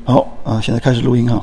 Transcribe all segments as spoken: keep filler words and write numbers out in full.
好啊，现在开始录音哈。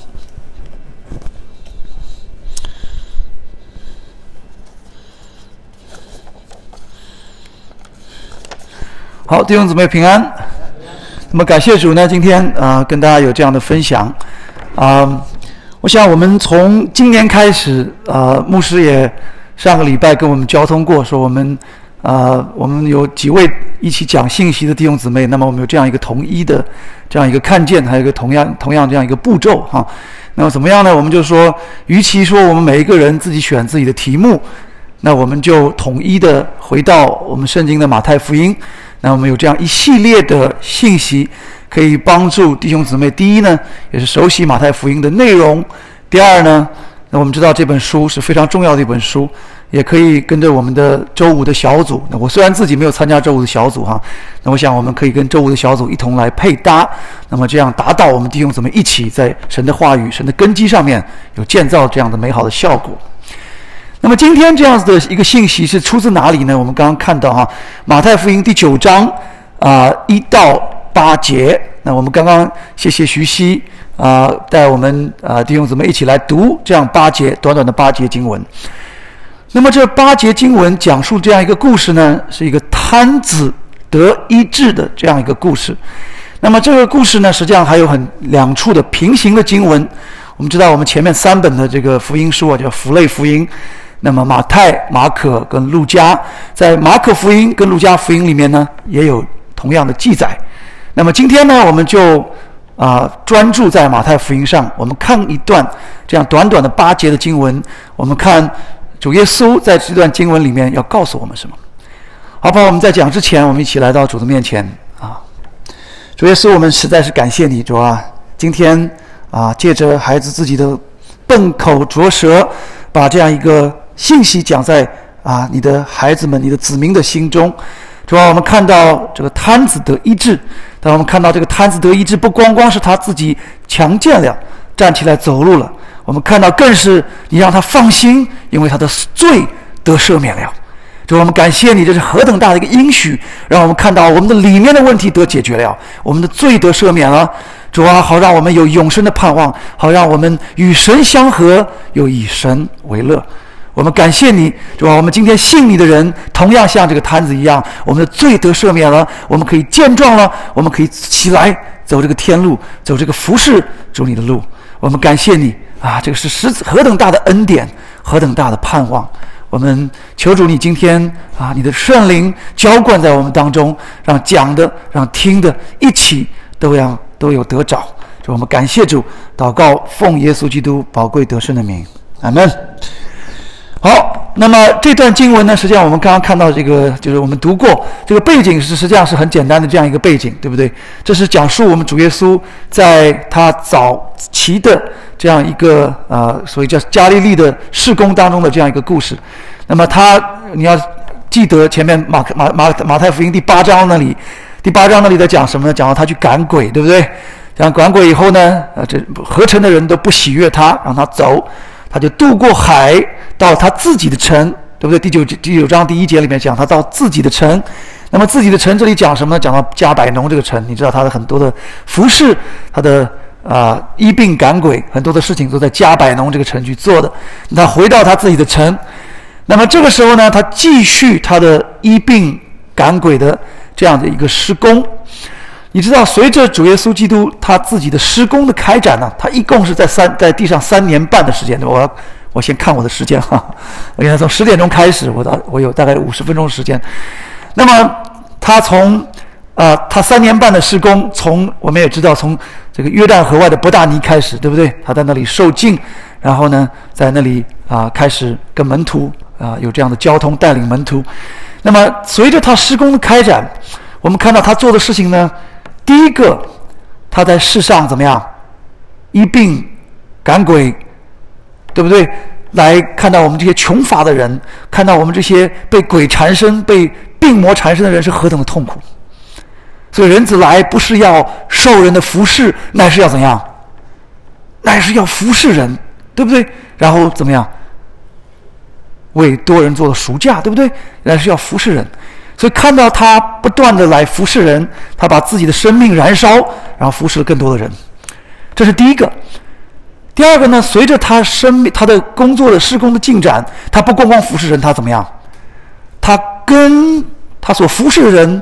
好，弟兄姊妹平安。那么感谢主呢，今天啊、呃、跟大家有这样的分享啊、呃。我想我们从今年开始啊、呃，牧师也上个礼拜跟我们交通过，说我们啊、呃、我们有几位一起讲信息的弟兄姊妹，那么我们有这样一个统一的这样一个看见，还有一个同样同样这样一个步骤哈。那么怎么样呢？我们就说，与其说我们每一个人自己选自己的题目，那我们就统一的回到我们圣经的马太福音。那我们有这样一系列的信息，可以帮助弟兄姊妹。第一呢，也是熟悉马太福音的内容；第二呢，那我们知道这本书是非常重要的一本书，也可以跟着我们的周五的小组。那我虽然自己没有参加周五的小组哈，那我想我们可以跟周五的小组一同来配搭，那么这样达到我们弟兄姊妹一起在神的话语、神的根基上面有建造这样的美好的效果。那么今天这样子的一个信息是出自哪里呢？我们刚刚看到哈，马太福音第九章啊一到八节。那我们刚刚谢谢徐熙啊、呃，带我们啊、呃、弟兄姊妹一起来读这样八节短短的八节经文。那么这八节经文讲述这样一个故事呢，是一个瘫子得医治的这样一个故事。那么这个故事呢，实际上还有很两处的平行的经文。我们知道我们前面三本的这个福音书啊，叫福类福音。那么马太、马可跟路加，在马可福音跟路加福音里面呢，也有同样的记载。那么今天呢，我们就啊、呃、专注在马太福音上，我们看一段这样短短的八节的经文，我们看主耶稣在这段经文里面要告诉我们什么。好吧，我们在讲之前，我们一起来到主的面前啊。主耶稣，我们实在是感谢你，主啊，今天啊借着孩子自己的笨口拙舌，把这样一个信息讲在啊你的孩子们、你的子民的心中。主啊，我们看到这个瘫子得医治，当我们看到这个瘫子得医治，不光光是他自己强健了，站起来走路了，我们看到更是你让他放心，因为他的罪得赦免了。主啊，我们感谢你，这是何等大的一个应许，让我们看到我们的里面的问题得解决了，我们的罪得赦免了。主啊，好让我们有永生的盼望，好让我们与神相合，又以神为乐。我们感谢你，主啊，我们今天信你的人同样像这个瘫子一样，我们的罪得赦免了，我们可以健壮了，我们可以起来走这个天路，走这个服侍主你的路。我们感谢你啊，这个是实何等大的恩典，何等大的盼望。我们求主你今天啊，你的圣灵浇灌在我们当中，让讲的让听的一起都要都有得着。就我们感谢主，祷告奉耶稣基督宝贵得胜的名，阿们。好，那么这段经文呢，实际上我们刚刚看到这个，就是我们读过这个背景是实际上是很简单的这样一个背景，对不对？这是讲述我们主耶稣在他早期的这样一个呃，所谓叫加利利的事工当中的这样一个故事。那么他，你要记得前面马马马马太福音第八章那里，第八章那里在讲什么呢？讲到他去赶鬼，对不对？讲赶鬼以后呢，呃，这合城的人都不喜悦他，让他走。他就渡过海到他自己的城，对不对？第九第九章第一节里面讲他到自己的城。那么自己的城这里讲什么呢？讲到加百农这个城，你知道他的很多的服事，他的啊、呃、医病赶鬼，很多的事情都在加百农这个城去做的。他回到他自己的城，那么这个时候呢，他继续他的医病赶鬼的这样的一个施工。你知道，随着主耶稣基督他自己的施工的开展呢，他一共是在三在地上三年半的时间。我要我先看我的时间哈，我现在从十点钟开始，我到我有大概五十分钟时间。那么他从啊、呃、他三年半的施工，从我们也知道从这个约旦河外的伯大尼开始，对不对？他在那里受浸，然后呢，在那里啊、呃、开始跟门徒啊、呃、有这样的交通，带领门徒。那么随着他施工的开展，我们看到他做的事情呢。第一个，他在世上怎么样？医病赶鬼，对不对？来看到我们这些穷乏的人，看到我们这些被鬼缠身、被病魔缠身的人是何等的痛苦。所以人子来不是要受人的服侍，乃是要怎样？乃是要服侍人，对不对？然后怎么样？为多人做了赎价，对不对？乃是要服侍人。所以看到他不断的来服侍人，他把自己的生命燃烧，然后服侍了更多的人。 这是第一个。第二个呢，随着他生命他的工作的施工的进展，他不光光服侍人，他怎么样？他跟他所服侍的人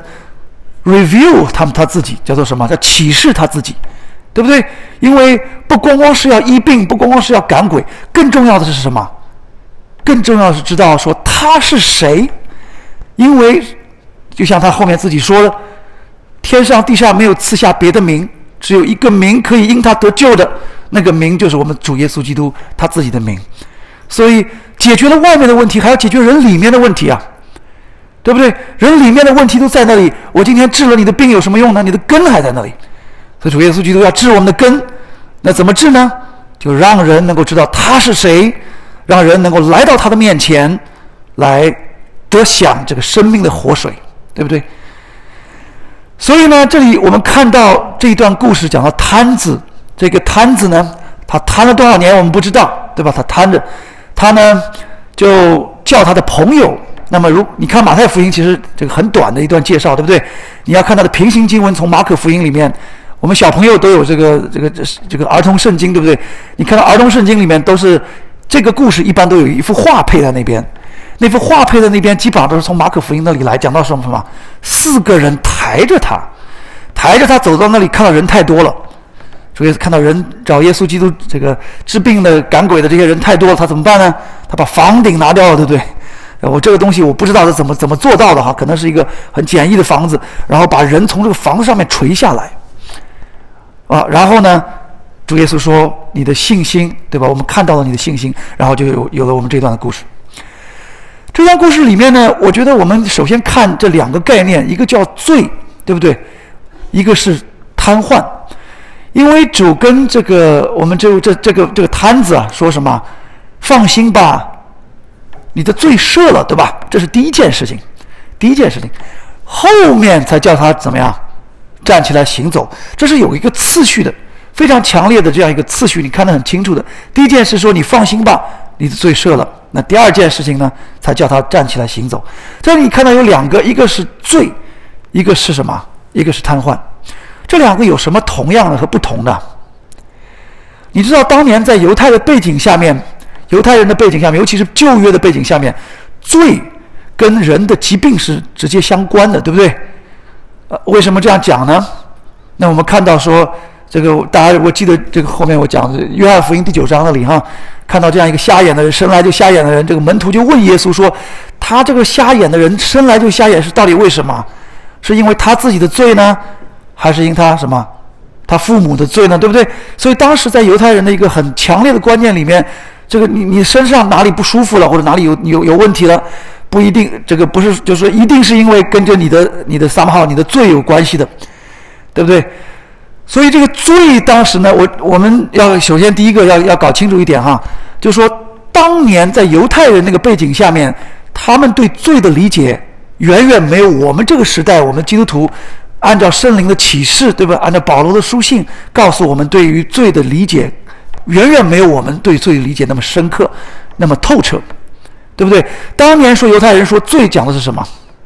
review 他们他自己，叫做什么？叫启示他自己，对不对？因为不光光是要医病，不光光是要赶鬼，更重要的是什么？更重要的是知道说他是谁。因为就像他后面自己说的，天上地下没有赐下别的名，只有一个名可以因他得救的，那个名就是我们主耶稣基督他自己的名。所以解决了外面的问题，还要解决人里面的问题啊，对不对？人里面的问题都在那里，我今天治了你的病有什么用呢？你的根还在那里。所以主耶稣基督要治我们的根，那怎么治呢？就让人能够知道他是谁，让人能够来到他的面前来得享这个生命的活水，对不对？所以呢，这里我们看到这一段故事讲到摊子，这个摊子呢，他摊了多少年我们不知道，对吧？他摊着，他呢就叫他的朋友。那么如你看马太福音，其实这个很短的一段介绍，对不对？你要看他的平行经文，从马可福音里面，我们小朋友都有这个这个这个儿童圣经，对不对？你看到儿童圣经里面都是这个故事，一般都有一幅画配在那边。那幅画配在那边，基本上都是从马可福音那里来，讲到什么什么？四个人抬着他，抬着他走到那里，看到人太多了，所以看到人找耶稣基督这个治病的、赶鬼的这些人太多了，他怎么办呢？他把房顶拿掉了，对不对？我这个东西我不知道是怎么怎么做到的哈，可能是一个很简易的房子，然后把人从这个房子上面垂下来，啊，然后呢，主耶稣说：“你的信心，对吧？我们看到了你的信心，然后就有有了我们这段的故事。”这段故事里面呢，我觉得我们首先看这两个概念，一个叫罪，对不对？一个是瘫痪。因为主跟这个我们这这这个这个摊子啊说什么？放心吧，你的罪赦了，对吧？这是第一件事情，第一件事情，后面才叫他怎么样站起来行走，这是有一个次序的，非常强烈的这样一个次序，你看得很清楚的。第一件事说你放心吧，你的罪赦了。那第二件事情呢，才叫他站起来行走。这里你看到有两个，一个是罪，一个是什么？一个是瘫痪。这两个有什么同样的和不同的？你知道当年在犹太的背景下面，犹太人的背景下面，尤其是旧约的背景下面，罪跟人的疾病是直接相关的，对不对？呃，为什么这样讲呢？那我们看到说，这个大家我记得这个后面我讲的约翰福音第九章那里哈，看到这样一个瞎眼的人，生来就瞎眼的人，这个门徒就问耶稣说，他这个瞎眼的人生来就瞎眼是到底为什么？是因为他自己的罪呢，还是因他什么？他父母的罪呢，对不对？所以当时在犹太人的一个很强烈的观念里面，这个你你身上哪里不舒服了，或者哪里有有有问题了，不一定，这个不是就是说一定是因为跟着你的你的somehow你的罪有关系的，对不对？所以这个罪当时呢，我我们要首先第一个要要搞清楚一点哈，就是说当年在犹太人那个背景下面，他们对罪的理解远远没有我们这个时代我们基督徒按照圣灵的启示，对吧？按照保罗的书信告诉我们对于罪的理解，远远没有我们对罪的理解那么深刻，那么透彻，对不对？当年说犹太人说罪讲的是什么？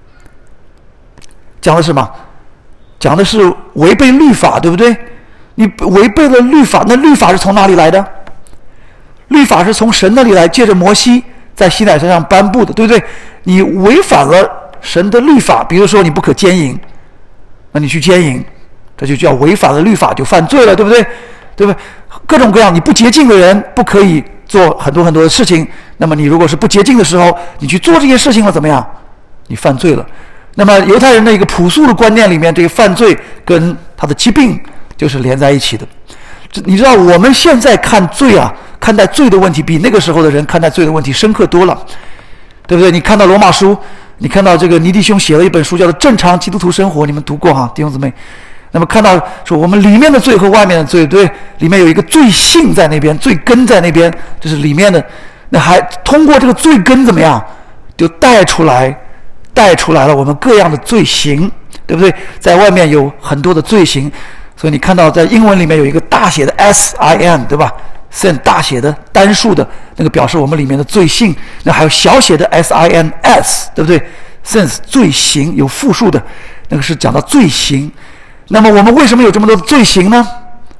讲的是什么？讲的是违背律法，对不对？你违背了律法，那律法是从哪里来的？律法是从神那里来，借着摩西在西乃山上颁布的，对不对？你违反了神的律法，比如说你不可奸淫，那你去奸淫，这就叫违反了律法，就犯罪了，对不对？对不对？各种各样，你不洁净的人不可以做很多很多的事情，那么你如果是不洁净的时候，你去做这些事情了，怎么样？你犯罪了。那么犹太人的一个朴素的观念里面，这个犯罪跟他的疾病就是连在一起的。你知道我们现在看罪啊，看待罪的问题比那个时候的人看待罪的问题深刻多了，对不对？你看到罗马书，你看到这个尼弟兄写了一本书叫做《正常基督徒生活》，你们读过哈，弟兄姊妹？那么看到说我们里面的罪和外面的罪，对，里面有一个罪性在那边，罪根在那边，这是里面的。那还通过这个罪根怎么样，就带出来。带出来了我们各样的罪行，对不对？在外面有很多的罪行，所以你看到在英文里面有一个大写的 S I N， 对吧？ sin 大写的单数的那个表示我们里面的罪性，那还有小写的 S I N S， 对不对？ sins 罪行有复数的，那个是讲到罪行。那么我们为什么有这么多的罪行呢？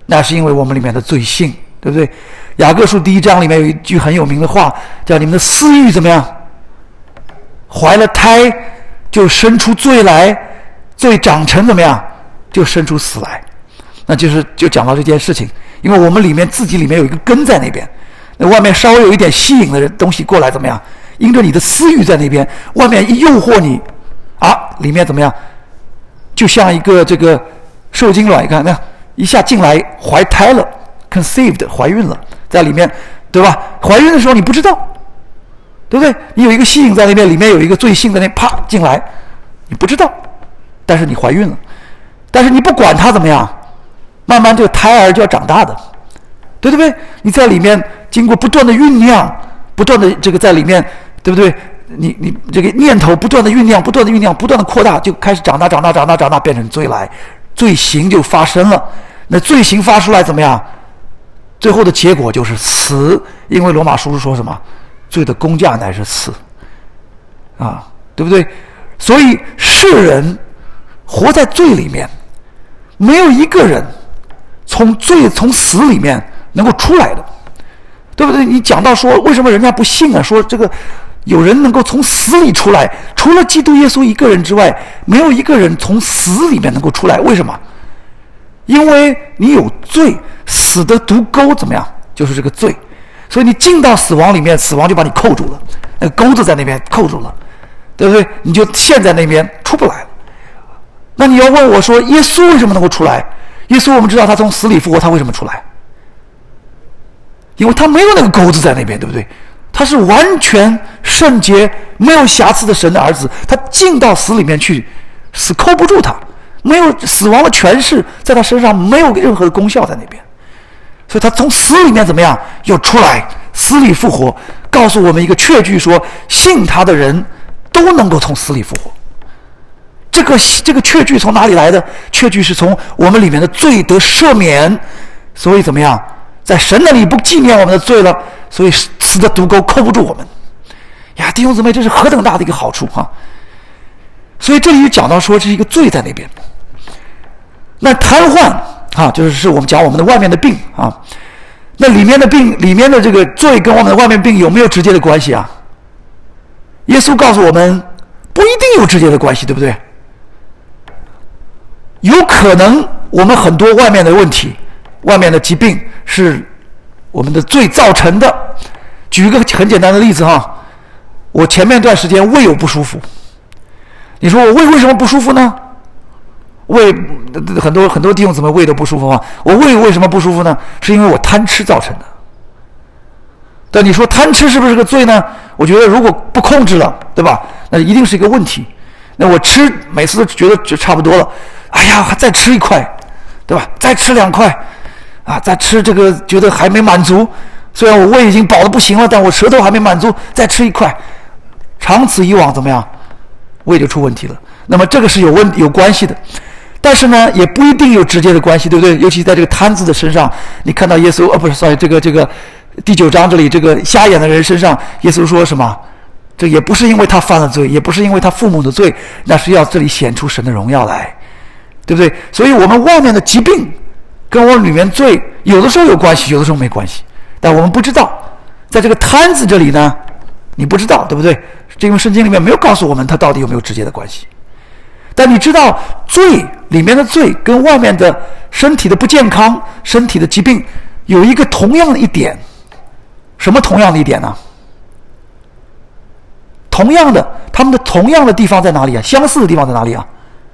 那是因为我们里面的罪性，对不对？雅各书第一章里面有一句很有名的话，叫你们的私欲怎么样？怀了胎就生出罪来，罪长成怎么样？就生出死来。那就是就讲到这件事情，因为我们里面自己里面有一个根在那边，那外面稍微有一点吸引的人东西过来怎么样？因着你的私欲在那边，外面一诱惑你啊，里面怎么样？就像一个这个受精卵，你看那一下进来怀胎了 ，conceived 怀孕了，在里面，对吧？怀孕的时候你不知道，对不对？你有一个吸引在那边，里面有一个罪性在那，啪进来，你不知道，但是你怀孕了，但是你不管它怎么样，慢慢这个胎儿就要长大的，对不对？你在里面经过不断的酝酿，不断的这个在里面，对不对？你你这个念头不断的酝酿，不断的酝酿，不断的扩大，就开始长大，长大，长大，长大，变成罪来，罪行就发生了。那罪行发出来怎么样？最后的结果就是死，因为罗马书说什么？罪的工价乃是死，啊，对不对？所以世人活在罪里面，没有一个人从罪从死里面能够出来的，对不对？你讲到说为什么人家不信啊？说这个有人能够从死里出来，除了基督耶稣一个人之外，没有一个人从死里面能够出来。为什么？因为你有罪，死的毒钩怎么样？就是这个罪，所以你进到死亡里面，死亡就把你扣住了，那个钩子在那边扣住了，对不对？你就陷在那边出不来了。那你要问我说，耶稣为什么能够出来？耶稣我们知道他从死里复活，他为什么出来？因为他没有那个钩子在那边，对不对？他是完全圣洁、没有瑕疵的神的儿子，他进到死里面去，死扣不住他，没有死亡的权势在他身上，没有任何的功效在那边，所以他从死里面怎么样又出来，死里复活，告诉我们一个确据说，信他的人都能够从死里复活。这个这个确据从哪里来的？确据是从我们里面的罪得赦免，所以怎么样，在神那里不纪念我们的罪了，所以死的毒钩扣不住我们呀，弟兄姊妹，这是何等大的一个好处啊！所以这里就讲到说，这是一个罪在那边。那瘫痪啊，就是是我们讲我们的外面的病啊，那里面的病，里面的这个罪跟我们的外面病有没有直接的关系啊？耶稣告诉我们，不一定有直接的关系，对不对？有可能我们很多外面的问题，外面的疾病是我们的罪造成的。举一个很简单的例子哈，我前面一段时间胃有不舒服，你说我胃为什么不舒服呢？胃很多很多弟兄姊妹胃都不舒服啊，我胃为什么不舒服呢？是因为我贪吃造成的。但你说贪吃是不是个罪呢？我觉得如果不控制了，对吧？那一定是一个问题。那我吃每次都觉得就差不多了，哎呀，再吃一块，对吧？再吃两块，啊，再吃这个觉得还没满足。虽然我胃已经饱得不行了，但我舌头还没满足，再吃一块，长此以往怎么样？胃就出问题了。那么这个是有问有关系的，但是呢，也不一定有直接的关系，对不对？尤其在这个瘫子的身上，你看到耶稣，哦，不是 ，sorry， 这个这个第九章这里这个瞎眼的人身上，耶稣说什么？这也不是因为他犯了罪，也不是因为他父母的罪，那是要这里显出神的荣耀来，对不对？所以我们外面的疾病跟我们里面罪有的时候有关系，有的时候没关系，但我们不知道。在这个摊子这里呢，你不知道，对不对？因为圣经里面没有告诉我们它到底有没有直接的关系。但你知道罪里面的罪跟外面的身体的不健康、身体的疾病有一个同样的一点，什么同样的一点呢？同样的，他们的同样的地方在哪里啊？相似的地方在哪里啊？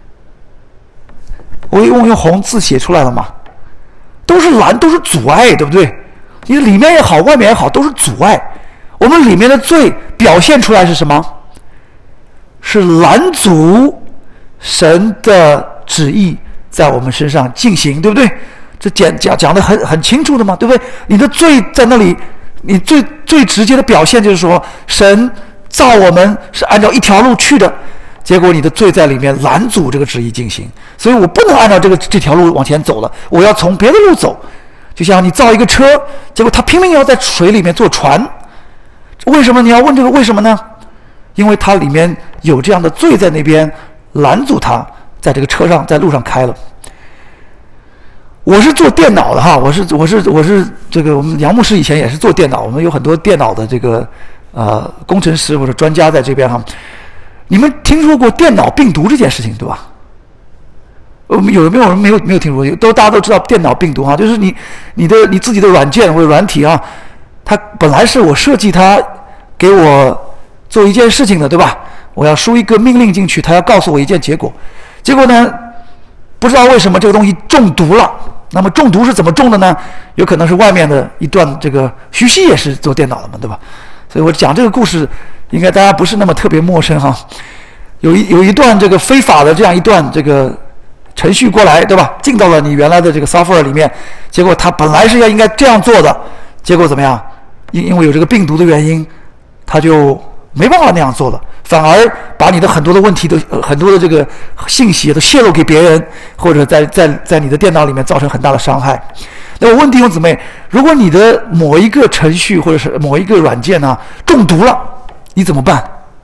我用用红字写出来了嘛，都是拦，都是阻碍，对不对？你里面也好，外面也好，都是阻碍。我们里面的罪表现出来是什么？是拦阻神的旨意在我们身上进行，对不对？这讲讲讲的很很清楚的嘛，对不对？你的罪在那里，你最最直接的表现就是说，神造我们是按照一条路去的，结果你的罪在里面拦阻这个旨意进行，所以我不能按照这个这条路往前走了，我要从别的路走。就像你造一个车，结果他拼命要在水里面坐船，为什么？你要问这个为什么呢？因为它里面有这样的罪在那边拦阻他在这个车上在路上开了。 我是做电脑的哈，我是我是我是这个我们杨牧师以前也是做电脑，我们有很多电脑的这个呃工程师或者专家在这边哈。你们听说过电脑病毒这件事情对吧？我们有没有人没有没有听说过？都大家都知道电脑病毒哈，就是你你的你自己的软件或者软体啊，它本来是我设计它给我做一件事情的对吧？我要输一个命令进去，它要告诉我一件结果，结果呢不知道为什么这个东西中毒了。那么中毒是怎么中的呢？有可能是外面的一段这个徐熙也是做电脑的嘛，对吧？所以我讲这个故事，应该大家不是那么特别陌生哈。有一有一段这个非法的这样一段这个程序过来，对吧？进到了你原来的这个 software 里面，结果它本来是要应该这样做的，结果怎么样？因因为有这个病毒的原因，它就没办法那样做了，反而把你的很多的问题都、呃、很多的这个信息都泄露给别人，或者在在在你的电脑里面造成很大的伤害。那我问弟兄姊妹，如果你的某一个程序或者是某一个软件呢、啊、中毒了，你怎么办？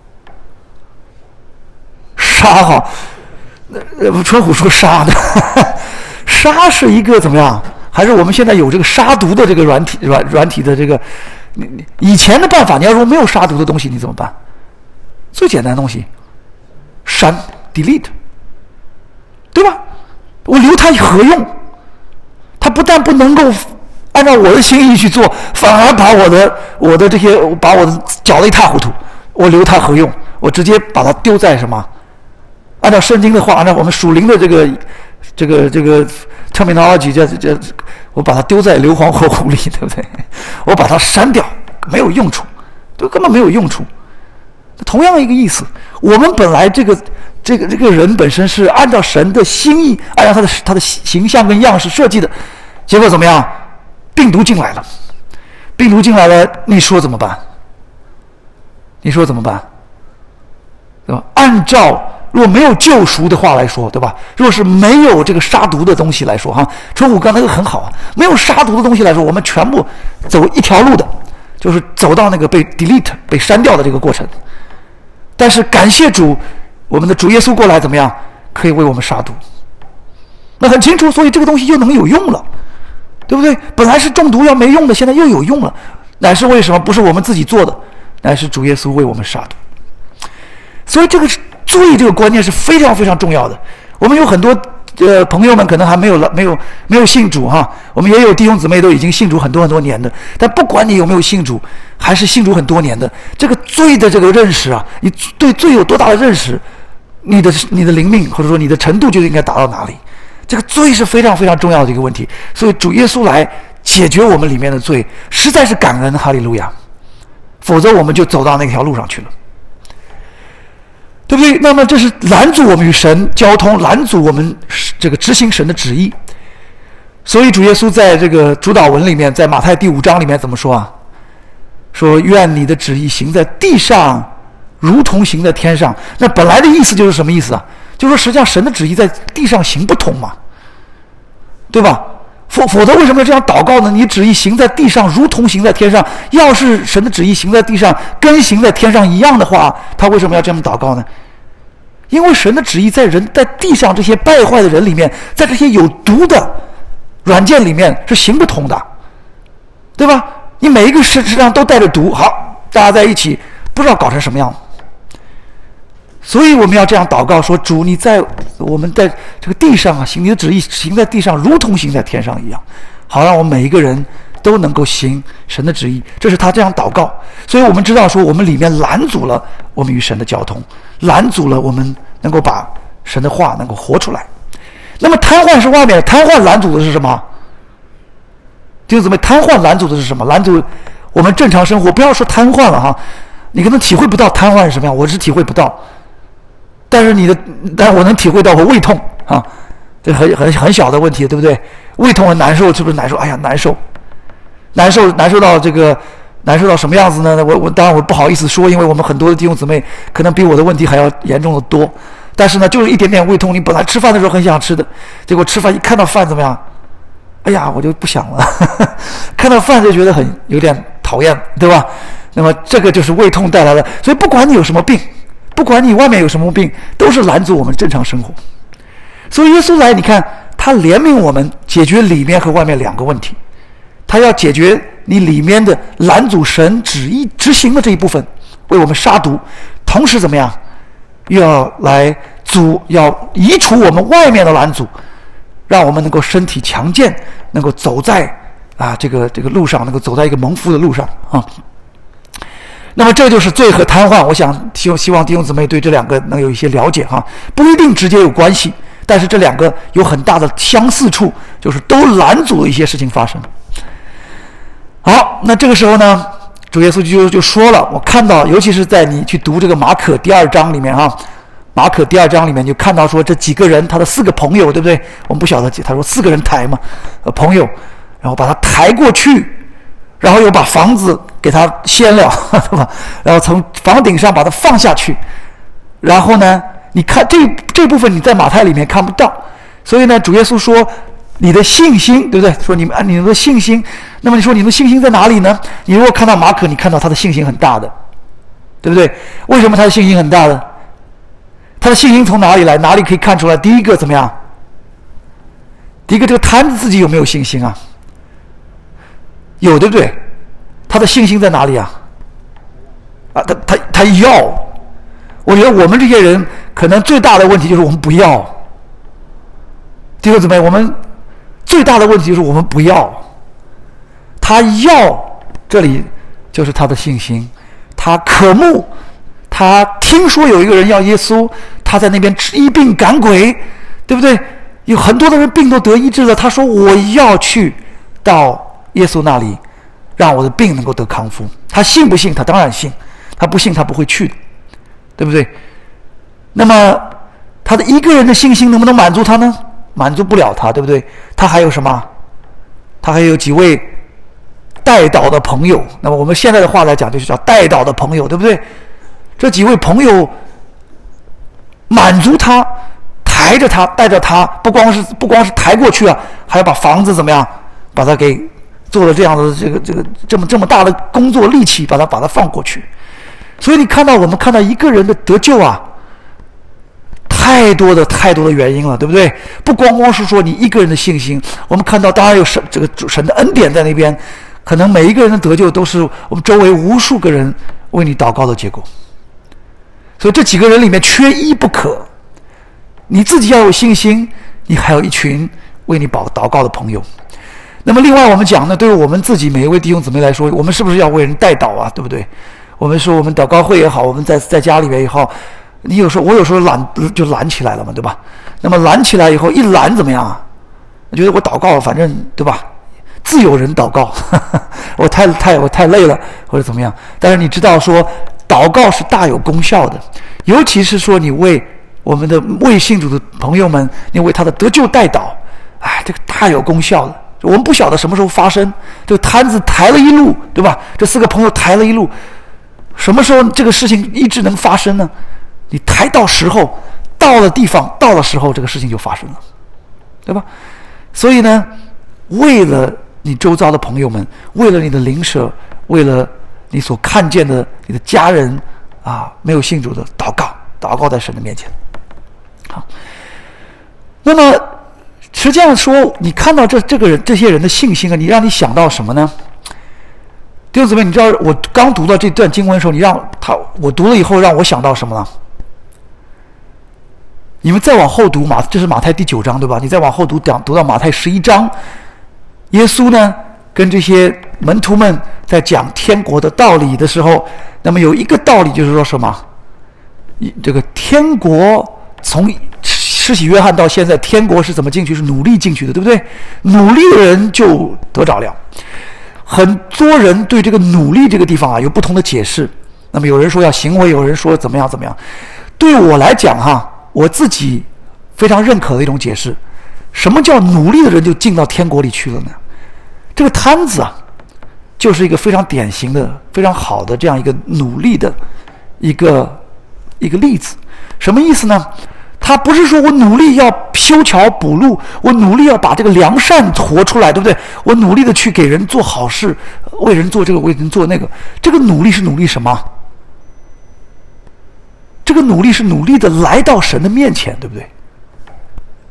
杀哈，呃，春虎说杀的，杀是一个怎么样？还是我们现在有这个杀毒的这个软体软软体的这个？你你以前的办法，你要说没有杀毒的东西，你怎么办？最简单的东西，删 delete， 对吧？我留它何用？它不但不能够按照我的心意去做，反而把我的我的这些把我的搅得一塌糊涂。我留它何用？我直接把它丢在什么？按照圣经的话，按照我们属灵的这个这个这个 terminology， 这这，我把它丢在硫磺火湖里，对不对？我把它删掉，没有用处，都根本没有用处。同样一个意思，我们本来这个这个这个人本身是按照神的心意，按照他的他的形象跟样式设计的，结果怎么样？病毒进来了，病毒进来了，你说怎么办？你说怎么办？对吧？按照如果没有救赎的话来说，对吧？若是没有这个杀毒的东西来说，哈，春虎刚才很好啊，没有杀毒的东西来说，我们全部走一条路的，就是走到那个被 delete 被删掉的这个过程。但是感谢主，我们的主耶稣过来怎么样？可以为我们杀毒。那很清楚，所以这个东西又能有用了，对不对？本来是中毒要没用的，现在又有用了，乃是为什么？不是我们自己做的，乃是主耶稣为我们杀毒。所以这个罪这个观念是非常非常重要的。我们有很多呃朋友们可能还没有没有没有信主哈，我们也有弟兄姊妹都已经信主很多很多年的。但不管你有没有信主，还是信主很多年的，这个罪的这个认识啊，你对罪有多大的认识，你的你的灵命或者说你的程度就应该达到哪里。这个罪是非常非常重要的一个问题。所以主耶稣来解决我们里面的罪，实在是感恩，哈利路亚。否则我们就走到那条路上去了。对不对？那么这是拦阻我们与神交通，拦阻我们这个执行神的旨意。所以主耶稣在这个主祷文里面，在马太第五章里面怎么说啊？说愿你的旨意行在地上，如同行在天上。那本来的意思就是什么意思啊？就是说实际上神的旨意在地上行不通嘛，对吧？否否则为什么要这样祷告呢？你旨意行在地上，如同行在天上。要是神的旨意行在地上，跟行在天上一样的话，他为什么要这么祷告呢？因为神的旨意在人在地上这些败坏的人里面，在这些有毒的软件里面是行不通的，对吧？你每一个身上都带着毒，好，大家在一起不知道搞成什么样。所以我们要这样祷告说：主，你在我们在这个地上啊，行你的旨意行在地上，如同行在天上一样，好让我们每一个人都能够行神的旨意。这是他这样祷告。所以我们知道说，我们里面拦阻了我们与神的交通，拦阻了我们能够把神的话能够活出来。那么瘫痪是外面的，瘫痪拦阻的是什么？弟兄姊妹，瘫痪拦阻的是什么？拦阻我们正常生活。不要说瘫痪了哈，你可能体会不到瘫痪是什么样，我是体会不到。但是你的，但是我能体会到我胃痛啊，这很很很小的问题，对不对？胃痛很难受，是不是难受？哎呀，难受，难受，难受到这个，难受到什么样子呢？我我当然我不好意思说，因为我们很多的弟兄姊妹可能比我的问题还要严重的多。但是呢，就是一点点胃痛，你本来吃饭的时候很想吃的，结果吃饭一看到饭怎么样？哎呀，我就不想了，看到饭就觉得很有点讨厌，对吧？那么这个就是胃痛带来的。所以不管你有什么病，不管你外面有什么病，都是拦阻我们正常生活。所以耶稣来，你看他怜悯我们，解决里面和外面两个问题。他要解决你里面的拦阻神旨意执行的这一部分，为我们杀毒，同时怎么样，又要来阻，要移除我们外面的拦阻，让我们能够身体强健，能够走在啊这个这个路上，能够走在一个蒙福的路上啊。那么这就是罪和瘫痪，我想希希望弟兄姊妹对这两个能有一些了解哈，不一定直接有关系，但是这两个有很大的相似处，就是都拦阻了一些事情发生。好，那这个时候呢，主耶稣就就说了，我看到，尤其是在你去读这个马可第二章里面哈，马可第二章里面就看到说这几个人他的四个朋友，对不对？我们不晓得，他说四个人抬嘛，呃朋友，然后把他抬过去，然后又把房子给他掀了，对吧？然后从房顶上把他放下去，然后呢，你看这这部分你在马太里面看不到，所以呢，主耶稣说你的信心，对不对？说你们啊，你们的信心，那么你说你们的信心在哪里呢？你如果看到马可，你看到他的信心很大的，对不对？为什么他的信心很大的？他的信心从哪里来？哪里可以看出来？第一个怎么样？第一个，这个摊子自己有没有信心啊？有，对不对？他的信心在哪里啊？啊，他他他要。我觉得我们这些人可能最大的问题就是我们不要。弟兄姊妹，我们最大的问题就是我们不要。他要，这里就是他的信心。他渴慕，他听说有一个人要耶稣，他在那边医病赶鬼，对不对？有很多的人病都得医治了，他说我要去到耶稣那里，让我的病能够得康复。他信不信？他当然信。他不信，他不会去的，对不对？那么他的一个人的信心能不能满足他呢？满足不了他，对不对？他还有什么？他还有几位代祷的朋友。那么我们现在的话来讲，就是叫代祷的朋友，对不对？这几位朋友满足他，抬着他，带着他，不光是不光是抬过去啊，还要把房子怎么样，把他给做了这样的这个这个这么这么大的工作力气，把他把他放过去。所以你看到我们看到一个人的得救啊，太多的太多的原因了，对不对？不光光是说你一个人的信心，我们看到当然有神这个神的恩典在那边，可能每一个人的得救都是我们周围无数个人为你祷告的结果。所以这几个人里面缺一不可。你自己要有信心，你还有一群为你祷祷告的朋友。那么另外我们讲呢，对于我们自己每一位弟兄姊妹来说，我们是不是要为人代祷啊？对不对？我们说我们祷告会也好，我们在在家里面也好，你有时候我有时候懒就懒起来了嘛，对吧？那么懒起来以后一懒怎么样啊？我觉得我祷告反正对吧？自有人祷告，呵呵我太太我太累了或者怎么样。但是你知道说祷告是大有功效的，尤其是说你为我们的未信主的朋友们，你为他的得救代祷，哎，这个大有功效的。我们不晓得什么时候发生，这个摊子抬了一路，对吧？这四个朋友抬了一路，什么时候这个事情一直能发生呢？你抬到时候，到了地方，到了时候，这个事情就发生了，对吧？所以呢，为了你周遭的朋友们，为了你的邻舍，为了你所看见的你的家人啊，没有信主的，祷告，祷告在神的面前。好，那么实际上说，你看到这这个人这些人的信心啊，你让你想到什么呢？弟兄姊妹，你知道我刚读到这段经文的时候，你让他我读了以后让我想到什么了？你们再往后读马，这是马太第九章对吧？你再往后读讲读到马太十一章，耶稣呢跟这些门徒们在讲天国的道理的时候，那么有一个道理就是说什么？这个天国从施洗约翰到现在，天国是怎么进去？是努力进去的，对不对？努力的人就得着了。很多人对这个努力这个地方啊有不同的解释。那么有人说要行为，有人说怎么样怎么样。对我来讲哈，我自己非常认可的一种解释，什么叫努力的人就进到天国里去了呢？这个摊子啊，就是一个非常典型的、非常好的这样一个努力的一个一个例子。什么意思呢？他不是说我努力要修桥补路，我努力要把这个良善活出来，对不对？我努力的去给人做好事，为人做这个，为人做那个。这个努力是努力什么？这个努力是努力的来到神的面前，对不对？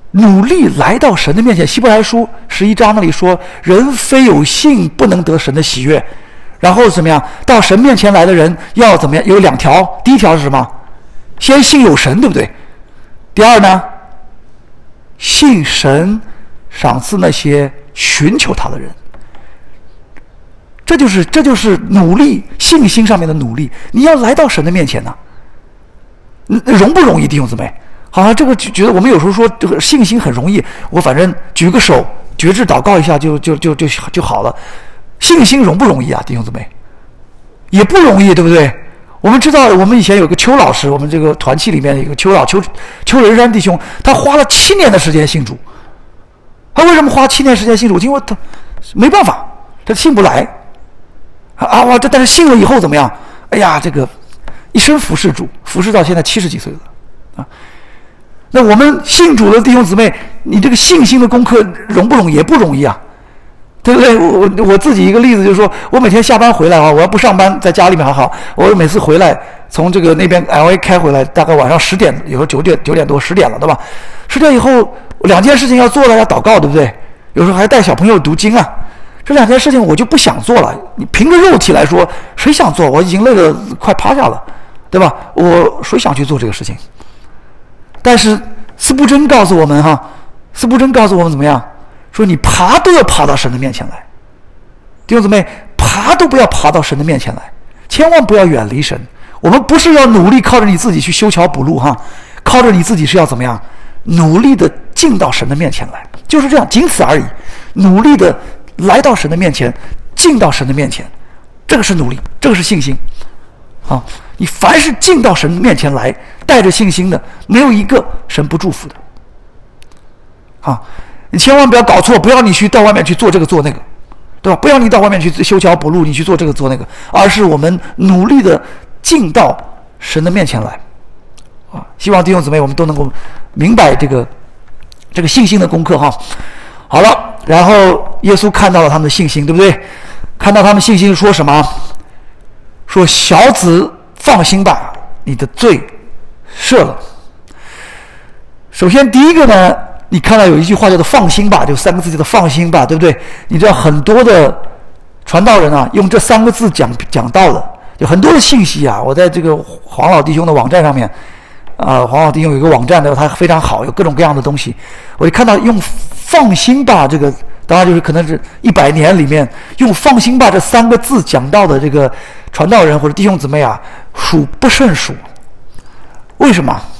努力来到神的面前。希伯来书十一章那里说，人非有信不能得神的喜悦。然后怎么样？到神面前来的人要怎么样？有两条，第一条是什么？先信有神，对不对？第二呢，信神赏赐那些寻求他的人。这就是这就是努力，信心上面的努力。你要来到神的面前呢、啊，容不容易，弟兄姊妹？好像这个觉得我们有时候说这个信心很容易，我反正举个手，决志祷告一下就就就就就好了。信心容不容易啊，弟兄姊妹？也不容易，对不对？我们知道，我们以前有个邱老师，我们这个团契里面有一个邱老邱邱仁山弟兄，他花了七年的时间信主。他为什么花七年时间信主？因为他没办法，他信不来。啊哇！这但是信了以后怎么样？哎呀，这个一生服侍主，服侍到现在七十几岁了啊。那我们信主的弟兄姊妹，你这个信心的功课容不容易？也不容易啊，对不对？我我自己一个例子就是说，我每天下班回来啊，我要不上班，在家里面还好，我每次回来从这个那边 L A 开回来，大概晚上十点，有时候九点九点多十点了，对吧？十点以后两件事情要做了，要祷告，对不对？有时候还带小朋友读经啊。这两件事情我就不想做了。你凭着肉体来说，谁想做？我已经累得快趴下了，对吧？我谁想去做这个事情？但是司布真告诉我们哈，司布真告诉我们怎么样？说你爬都要爬到神的面前来，弟兄姊妹，爬都不要爬到神的面前来，千万不要远离神。我们不是要努力靠着你自己去修桥补路哈，靠着你自己是要怎么样？努力的进到神的面前来，就是这样，仅此而已。努力的来到神的面前，进到神的面前，这个是努力，这个是信心。啊，你凡是进到神面前来，带着信心的，没有一个神不祝福的。啊，你千万不要搞错，不要你去到外面去做这个做那个，对吧？不要你到外面去修桥补路，你去做这个做那个，而是我们努力的进到神的面前来。啊，希望弟兄姊妹我们都能够明白这个这个信心的功课哈。好了，然后耶稣看到了他们的信心，对不对？看到他们信心说什么？说小子放心吧，你的罪赦了。首先第一个呢，你看到有一句话叫做放心吧，就三个字叫做放心吧，对不对？你知道很多的传道人啊，用这三个字讲讲道的，有很多的信息啊。我在这个黄老弟兄的网站上面啊、呃，黄老弟兄有一个网站的，他非常好，有各种各样的东西。我一看到用放心吧这个，当然就是可能是一百年里面用放心吧这三个字讲到的这个传道人或者弟兄姊妹啊，数不胜数。为什么？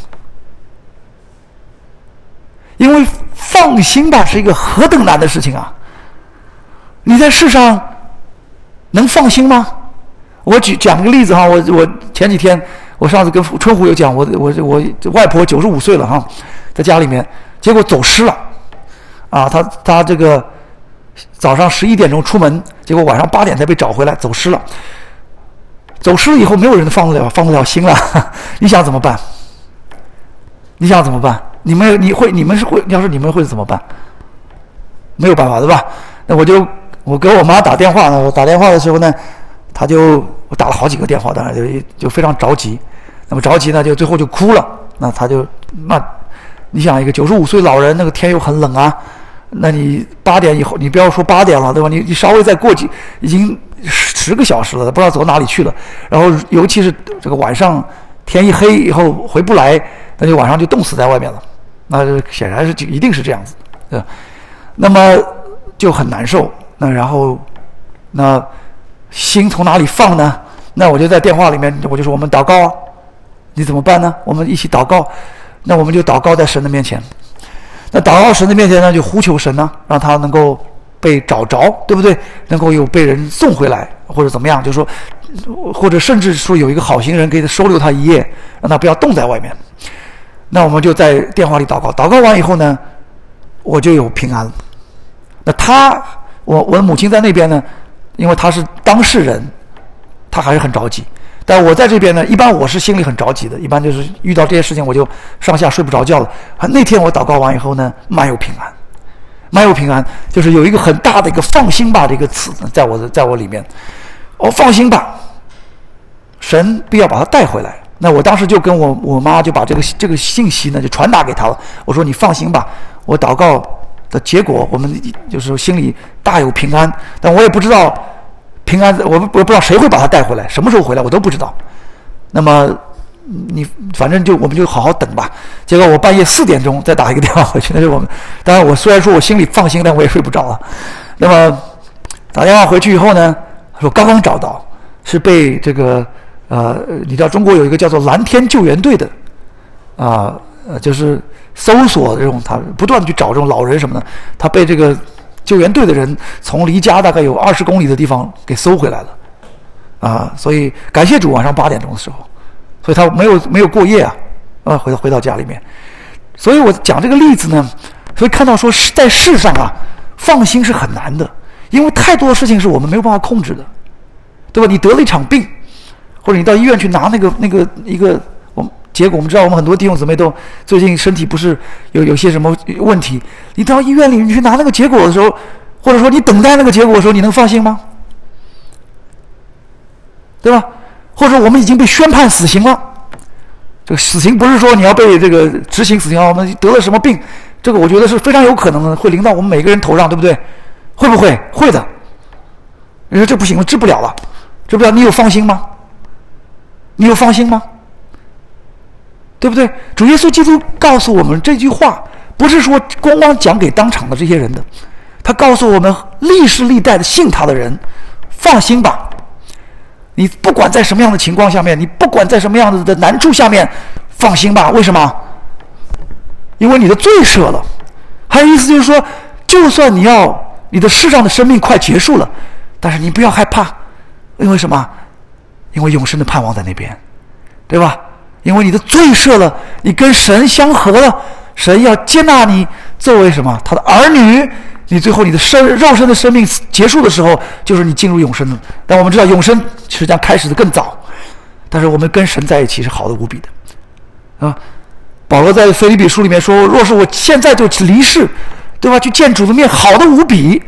因为放心吧是一个何等难的事情啊！你在世上能放心吗？我举讲个例子哈，我我前几天我上次跟春虎有讲，我我我外婆九十五岁了哈，在家里面，结果走失了，啊，她她这个早上十一点钟出门，结果晚上八点才被找回来，走失了。走失了以后，没有人放得了放得了心了，你想怎么办？你想怎么办？你们你会你们是会，要是你们会怎么办？没有办法，对吧？那我就我给我妈打电话呢，我打电话的时候呢，她就我打了好几个电话，当然就就非常着急。那么着急呢，就最后就哭了。那她就那，你想一个九十五岁老人，那个天又很冷啊，那你八点以后，你不要说八点了，对吧？你你稍微再过几，已经十个小时了，不知道走哪里去了。然后尤其是这个晚上天一黑以后回不来，那就晚上就冻死在外面了。那显然是一定是这样子，对吧？那么就很难受。那然后那心从哪里放呢？那我就在电话里面，我就说我们祷告啊，你怎么办呢？我们一起祷告。那我们就祷告在神的面前。那祷告神的面前呢，就呼求神呢，让他能够被找着，对不对？能够有被人送回来，或者怎么样？就是说，或者甚至说有一个好心人给他收留他一夜，让他不要冻在外面。那我们就在电话里祷告，祷告完以后呢，我就有平安了。那他，我我的母亲在那边呢，因为她是当事人，她还是很着急。但我在这边呢，一般我是心里很着急的，一般就是遇到这些事情我就上下睡不着觉了。那天我祷告完以后呢，蛮有平安，蛮有平安，就是有一个很大的一个放心吧这个词在我的在我里面。哦，放心吧，神必要把他带回来。那我当时就跟我我妈就把这个这个信息呢就传达给她了。我说你放心吧， 我祷告的结果，我们就是心里大有平安。但我也不知道平安，我我不知道谁会把他带回来，什么时候回来我都不知道。那么你反正就我们就好好等吧。结果我半夜四点钟再打一个电话回去，那是我们当然我虽然说我心里放心，但我也睡不着了。那么打电话回去以后呢，说刚刚找到，是被这个呃，你知道中国有一个叫做蓝天救援队的啊，呃，就是搜索这种，他不断的去找这种老人什么的，他被这个救援队的人从离家大概有二十公里的地方给搜回来了啊，所以感谢主，晚上八点钟的时候。所以他没有没有过夜啊，啊，回到回到家里面。所以我讲这个例子呢，所以看到说在世上啊，放心是很难的，因为太多的事情是我们没有办法控制的，对吧？你得了一场病，或者你到医院去拿那个那个一个，我们结果我们知道我们很多弟兄姊妹都最近身体不是有有些什么问题，你到医院里你去拿那个结果的时候，或者说你等待那个结果的时候，你能放心吗？对吧？或者我们已经被宣判死刑了，这个死刑不是说你要被这个执行死刑啊，我们得了什么病，这个我觉得是非常有可能的，会临到我们每个人头上，对不对？会不会？会的。你说这不行了，治不了了，治不了，你有放心吗？你有放心吗？对不对？主耶稣基督告诉我们这句话，不是说光光讲给当场的这些人的，他告诉我们历世历代的信他的人，放心吧。你不管在什么样的情况下面，你不管在什么样子的难处下面，放心吧。为什么？因为你的罪赦了。还有意思就是说，就算你要你的世上的生命快结束了，但是你不要害怕，因为什么？因为永生的盼望在那边，对吧？因为你的罪赦了，你跟神相合了，神要接纳你作为什么？他的儿女。你最后你的生肉身的生命结束的时候，就是你进入永生了。但我们知道永生实际上开始的更早，但是我们跟神在一起是好的无比的啊。保罗在腓立比书里面说，若是我现在就离世，对吧，去见主的面，好的无比。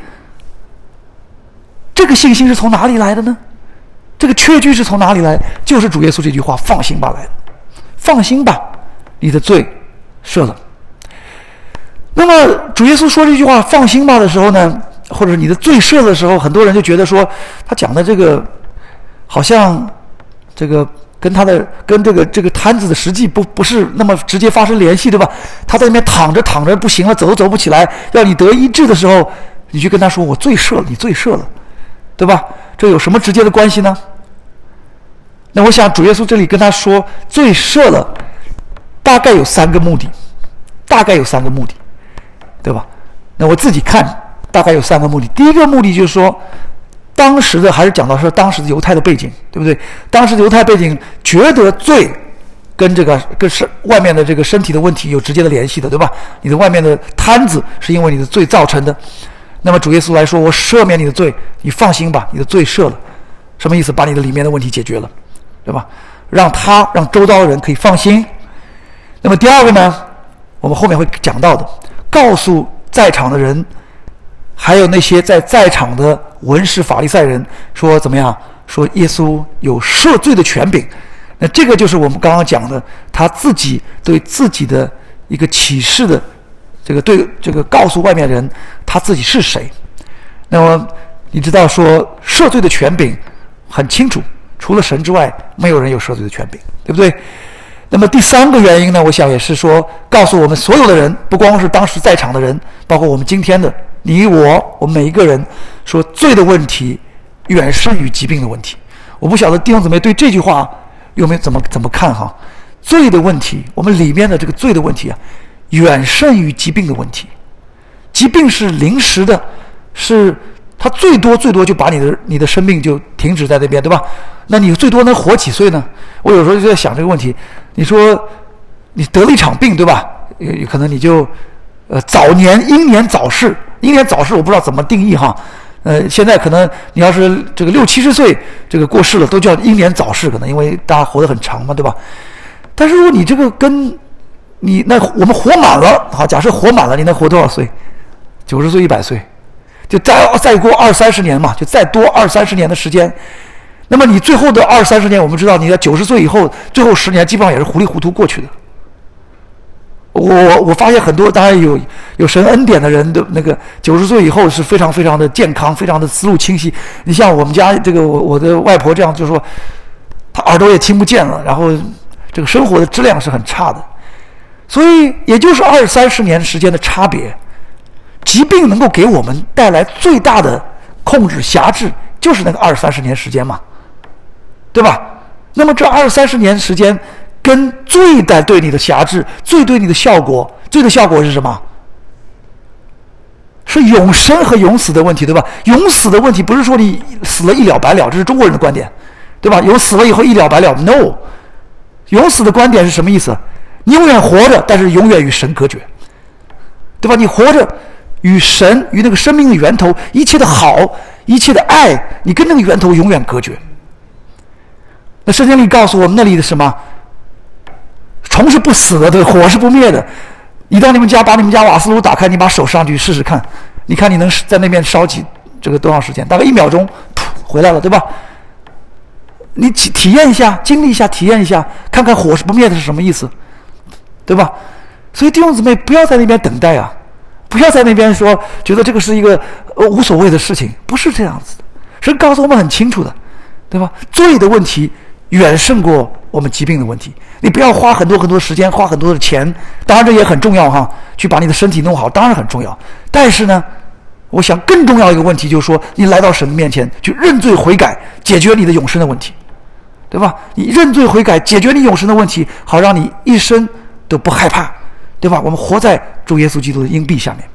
这个信心是从哪里来的呢？这个确据是从哪里来？就是主耶稣这句话，放心吧来的。放心吧，你的罪赦了。那么主耶稣说这句话放心吧的时候呢，或者你的罪赦的时候，很多人就觉得说他讲的这个好像这个跟他的跟这个这个摊子的实际不不是那么直接发生联系，对吧？他在那边躺着躺着不行了，走都走不起来，要你得医治的时候，你去跟他说我罪赦了，你罪赦了，对吧？这有什么直接的关系呢？那我想主耶稣这里跟他说罪赦了，大概有三个目的，大概有三个目的。对吧？那我自己看大概有三个目的。第一个目的就是说，当时的还是讲到说当时的犹太的背景，对不对？当时的犹太背景觉得罪跟这个跟身外面的这个身体的问题有直接的联系的，对吧？你的外面的摊子是因为你的罪造成的。那么主耶稣来说，我赦免你的罪，你放心吧，你的罪赦了。什么意思？把你的里面的问题解决了，对吧？让他让周遭的人可以放心。那么第二个呢，我们后面会讲到的。告诉在场的人，还有那些在在场的文士法利赛人说怎么样？说耶稣有赦罪的权柄。那这个就是我们刚刚讲的，他自己对自己的一个启示的这个对这个告诉外面人他自己是谁。那么你知道说赦罪的权柄很清楚，除了神之外，没有人有赦罪的权柄，对不对？那么第三个原因呢，我想也是说告诉我们所有的人，不光是当时在场的人，包括我们今天的你我我们每一个人，说罪的问题远胜于疾病的问题。我不晓得弟兄姊妹对这句话有没有怎么怎么看哈？罪的问题，我们里面的这个罪的问题啊，远胜于疾病的问题。疾病是临时的，是它最多最多就把你的你的生命就停止在那边，对吧？那你最多能活几岁呢？我有时候就在想这个问题。你说你得了一场病，对吧？有可能你就呃早年英年早逝，英年早逝我不知道怎么定义哈。呃，现在可能你要是这个六七十岁这个过世了，都叫英年早逝，可能因为大家活得很长嘛，对吧？但是如果你这个跟你那我们活满了，好，假设活满了，你能活多少岁？九十岁、一百岁，就再再过二三十年嘛，就再多二三十年的时间。那么你最后的二三十年，我们知道你在九十岁以后，最后十年基本上也是糊里糊涂过去的， 我我发现很多当然有有神恩典的人的那个九十岁以后是非常非常的健康，非常的思路清晰。你像我们家这个我我的外婆这样，就说她耳朵也听不见了，然后这个生活的质量是很差的。所以也就是二三十年时间的差别，疾病能够给我们带来最大的控制辖制，就是那个二三十年时间嘛，对吧？那么这二三十年时间跟罪的对你的辖制，罪对你的效果，罪的效果是什么？是永生和永死的问题，对吧？永死的问题不是说你死了一了百了，这是中国人的观点，对吧？有死了以后一了百了 ，no。永死的观点是什么意思？你永远活着，但是永远与神隔绝，对吧？你活着与神，与那个生命的源头，一切的好，一切的爱，你跟那个源头永远隔绝。那圣经里告诉我们，那里的什么？虫是不死的，对，火是不灭的。你到你们家，把你们家瓦斯炉打开，你把手上去试试看，你看你能在那边烧几这个多长时间？大概一秒钟，噗，回来了，对吧？你体体验一下，经历一下，体验一下，看看火是不灭的是什么意思，对吧？所以弟兄姊妹，不要在那边等待啊，不要在那边说觉得这个是一个呃无所谓的事情，不是这样子的。神告诉我们很清楚的，对吧？罪的问题远胜过我们疾病的问题。你不要花很多很多时间，花很多的钱，当然这也很重要哈，去把你的身体弄好，当然很重要。但是呢，我想更重要一个问题就是说，你来到神的面前去认罪悔改，解决你的永生的问题，对吧？你认罪悔改，解决你永生的问题，好让你一生都不害怕，对吧？我们活在主耶稣基督的荫庇下面。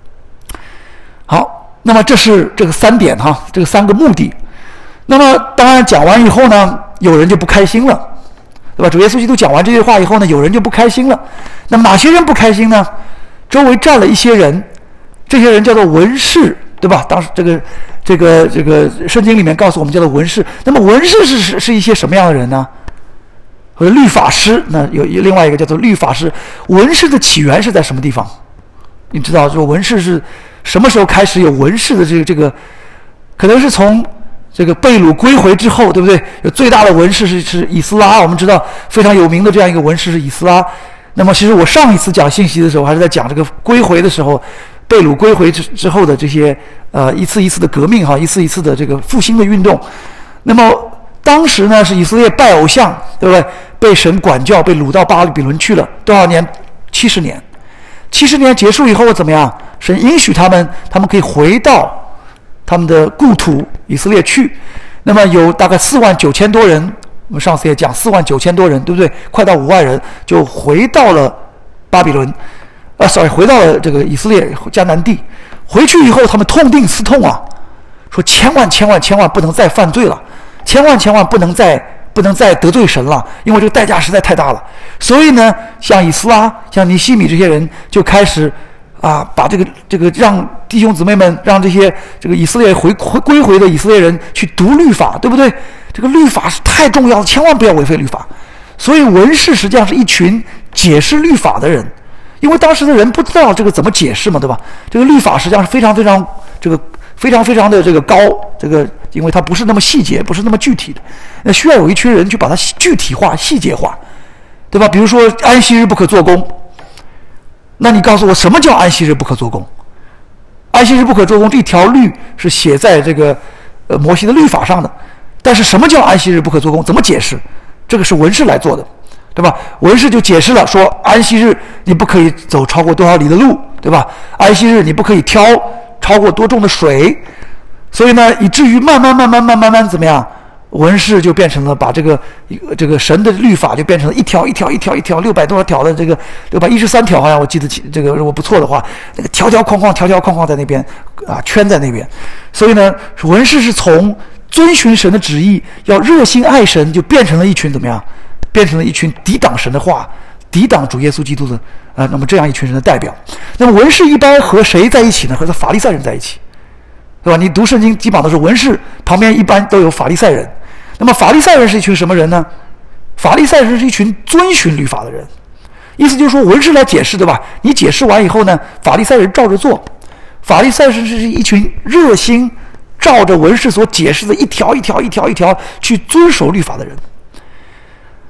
好，那么这是这个三点哈，这个三个目的。那么当然讲完以后呢，有人就不开心了，对吧？主耶稣基督讲完这些话以后呢，有人就不开心了。那么哪些人不开心呢？周围站了一些人，这些人叫做文士，对吧？当时这个这个这个圣经里面告诉我们叫做文士。那么文士是是是一些什么样的人呢？或者律法师？那有另外一个叫做律法师。文士的起源是在什么地方？你知道，就文士是什么时候开始有文士的这个这个？可能是从这个被掳归回之后，对不对？有最大的文士是是以斯拉，我们知道非常有名的这样一个文士是以斯拉。那么其实我上一次讲信息的时候，还是在讲这个归回的时候，被掳归回之之后的这些呃一次一次的革命哈，一次一次的这个复兴的运动。那么当时呢是以色列拜偶像，对不对？被神管教，被掳到巴比伦去了多少年？七十年。七十年结束以后怎么样？神允许他们，他们可以回到他们的故土以色列去。那么有大概四万九千多人，我们上次也讲四万九千多人，对不对？快到五万人就回到了巴比伦，啊 ，sorry， 回到了这个以色列迦南地。回去以后，他们痛定思痛啊，说千万千万千万不能再犯罪了，千万千万不能再不能再得罪神了，因为这个代价实在太大了。所以呢，像以斯拉、像尼希米这些人就开始啊，把这个这个让弟兄姊妹们，让这些这个以色列回回归回的以色列人去读律法，对不对？这个律法是太重要了，千万不要违背律法。所以文士实际上是一群解释律法的人，因为当时的人不知道这个怎么解释嘛，对吧？这个律法实际上是非常非常这个非常非常的这个高，这个因为它不是那么细节，不是那么具体的，那需要有一群人去把它具体化、细节化，对吧？比如说安息日不可做工，那你告诉我什么叫安息日不可做工？安息日不可做工这条律是写在这个呃摩西的律法上的，但是什么叫安息日不可做工？怎么解释？这个是文士来做的，对吧？文士就解释了说，安息日你不可以走超过多少里的路，对吧？安息日你不可以挑超过多重的水，所以呢，以至于慢慢慢慢慢慢慢怎么样？文士就变成了把这个这个神的律法就变成了一条一条一条一条六百多少条的这个六百一十三条，好像我记得起这个如果不错的话，那个条条框框条条框框在那边啊圈在那边。所以呢，文士是从遵循神的旨意，要热心爱神，就变成了一群怎么样？变成了一群抵挡神的话，抵挡主耶稣基督的啊、呃，那么这样一群人的代表。那么文士一般和谁在一起呢？和法利赛人在一起，对吧？你读圣经基本上都是文士旁边一般都有法利赛人。那么法利赛人是一群什么人呢？法利赛人是一群遵循律法的人，意思就是说文士来解释，对吧？你解释完以后呢，法利赛人照着做。法利赛人是一群热心照着文士所解释的一条一条一条一条去遵守律法的人。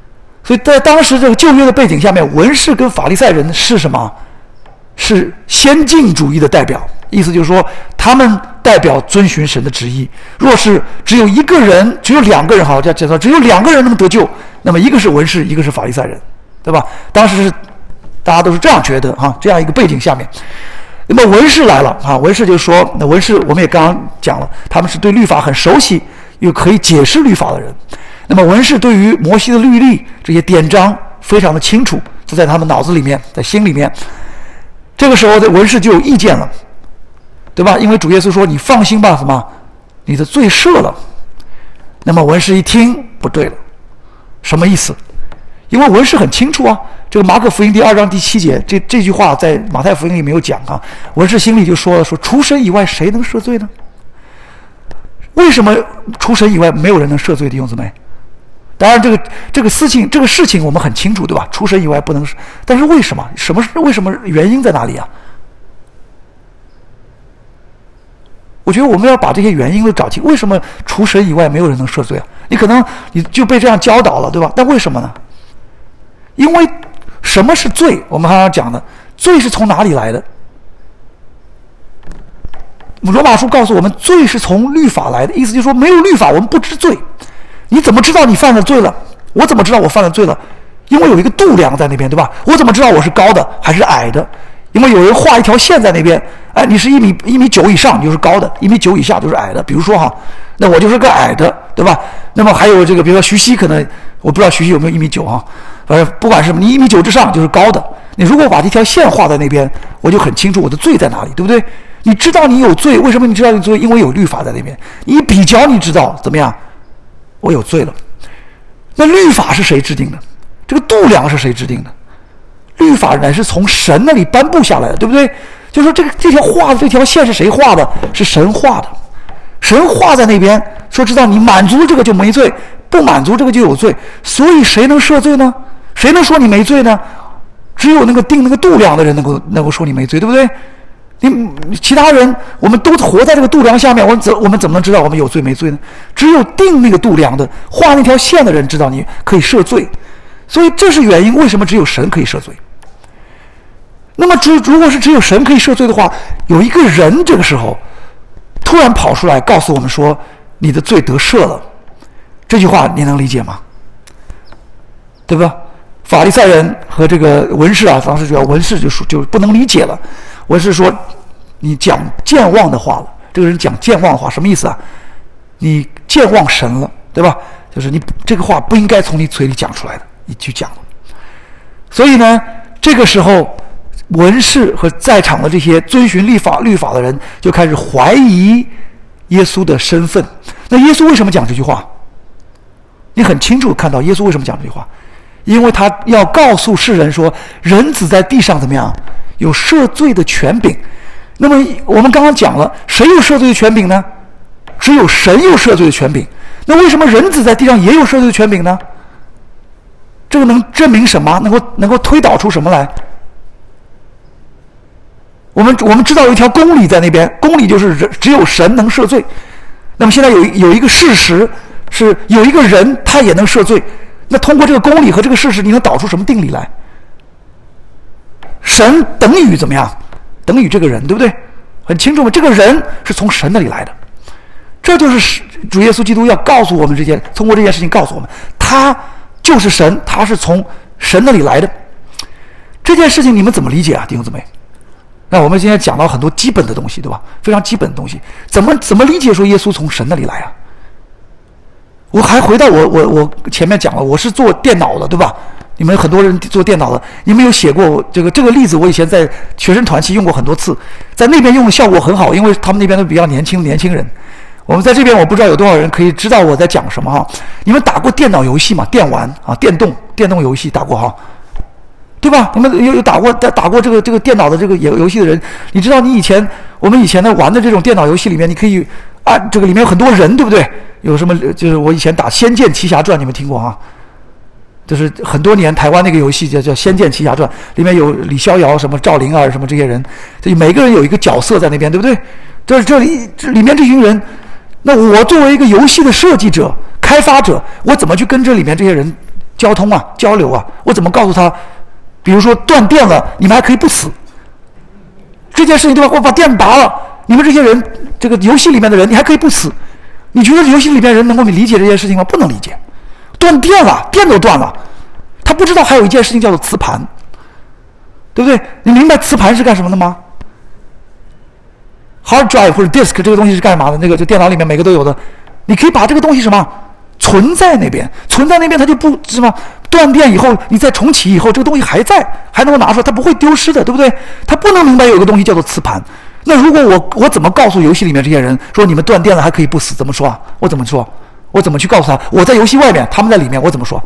所以在当时这个旧约的背景下面，文士跟法利赛人是什么？是先进主义的代表，意思就是说，他们代表遵循神的旨意。若是只有一个人，只有两个人，好，这样介绍，只有两个人能得救，那么一个是文士，一个是法利赛人，对吧？当时是大家都是这样觉得哈，这样一个背景下面，那么文士来了啊，文士就说，那文士我们也刚刚讲了，他们是对律法很熟悉，又可以解释律法的人。那么文士对于摩西的律例这些典章非常的清楚，就在他们脑子里面，在心里面。这个时候的文士就有意见了，对吧？因为主耶稣说：“你放心吧，什么？你的罪赦了。”那么文士一听不对了，什么意思？因为文士很清楚啊，这个马可福音第二章第七节，这这句话在马太福音里没有讲啊。文士心里就说了：“说除神以外，谁能赦罪呢？为什么除神以外没有人能赦罪的？弟兄姊妹？当然，这个这个事情，这个事情我们很清楚，对吧？除神以外不能，但是为什么？什么是为什么？原因在哪里啊？我觉得我们要把这些原因都找清。为什么除神以外没有人能赦罪啊？你可能你就被这样教导了，对吧？但为什么呢？因为什么是罪？我们刚刚讲的，罪是从哪里来的？罗马书告诉我们，罪是从律法来的，意思就是说，没有律法，我们不知罪。你怎么知道你犯了罪了？我怎么知道我犯了罪了？因为有一个度量在那边，对吧？我怎么知道我是高的还是矮的？因为有人画一条线在那边，哎，你是一米一米九以上，你就是高的；一米九以下就是矮的。比如说哈，那我就是个矮的，对吧？那么还有这个，比如说徐熙，可能我不知道徐熙有没有一米九啊，反正不管是你一米九之上就是高的。你如果把这条线画在那边，我就很清楚我的罪在哪里，对不对？你知道你有罪，为什么你知道你有罪？因为有律法在那边，你一比较你知道怎么样？我有罪了。那律法是谁制定的？这个度量是谁制定的？律法乃是从神那里颁布下来的，对不对？就是说这个这条画的这条线是谁画的？是神画的。神画在那边，说知道你满足这个就没罪，不满足这个就有罪。所以谁能赦罪呢？谁能说你没罪呢？只有那个定那个度量的人能够能够说你没罪，对不对？你其他人，我们都活在这个度量下面，我们怎我们怎么能知道我们有罪没罪呢？只有定那个度量的、画那条线的人知道你可以赦罪，所以这是原因，为什么只有神可以赦罪？那么只如果是只有神可以赦罪的话，有一个人这个时候突然跑出来告诉我们说你的罪得赦了，这句话你能理解吗？对吧？法利赛人和这个文士啊，当时主要文士就说就不能理解了。文士说你讲健忘的话了，这个人讲健忘的话什么意思啊？你健忘神了，对吧？就是你这个话不应该从你嘴里讲出来的，你去讲了。所以呢，这个时候文士和在场的这些遵循律法律法的人就开始怀疑耶稣的身份。那耶稣为什么讲这句话？你很清楚看到耶稣为什么讲这句话，因为他要告诉世人说，人子在地上怎么样，有赦罪的权柄。那么我们刚刚讲了，谁有赦罪的权柄呢？只有神有赦罪的权柄。那为什么人子在地上也有赦罪的权柄呢？这个能证明什么？能够能够推导出什么来？我们我们知道有一条公理在那边，公理就是人只有神能赦罪。那么现在有有一个事实是有一个人他也能赦罪。那通过这个公理和这个事实，你能导出什么定理来？神等于怎么样？等于这个人，对不对？很清楚吗？这个人是从神那里来的。这就是主耶稣基督要告诉我们这件，通过这件事情告诉我们，他就是神，他是从神那里来的。这件事情你们怎么理解啊，弟兄姊妹？那我们今天讲到很多基本的东西，对吧？非常基本的东西，怎么怎么理解说耶稣从神那里来啊？我还回到我我我前面讲了，我是做电脑的，对吧？你们很多人做电脑的，你们有写过这个这个例子？我以前在学生团期用过很多次，在那边用的效果很好，因为他们那边都比较年轻年轻人。我们在这边我不知道有多少人可以知道我在讲什么哈。你们打过电脑游戏吗？电玩啊，电动电动游戏打过哈，对吧？你们有有打过打过这个这个电脑的这个游游戏的人，你知道你以前我们以前的玩的这种电脑游戏里面，你可以按这个里面有很多人，对不对？有什么就是我以前打《仙剑奇侠传》，你们听过哈？就是很多年台湾那个游戏叫叫《仙剑奇侠传》，里面有李逍遥、什么赵灵儿、什么这些人，这每个人有一个角色在那边，对不对？这这里这里面这群人，那我作为一个游戏的设计者、开发者，我怎么去跟这里面这些人交通啊、交流啊，我怎么告诉他？比如说断电了，你们还可以不死。这件事情对吧？我把电拔了，你们这些人，这个游戏里面的人，你还可以不死。你觉得游戏里面人能够理解这件事情吗？不能理解。断电了，电都断了，他不知道还有一件事情叫做磁盘，对不对？你明白磁盘是干什么的吗？ Hard drive 或者 disk 这个东西是干嘛的？那个就电脑里面每个都有的，你可以把这个东西什么存在那边，存在那边它就不什么断电以后，你再重启以后，这个东西还在，还能够拿出来，它不会丢失的，对不对？他不能明白有一个东西叫做磁盘。那如果我我怎么告诉游戏里面这些人说你们断电了还可以不死？怎么说啊？我怎么说？我怎么去告诉他？我在游戏外面，他们在里面，我怎么说？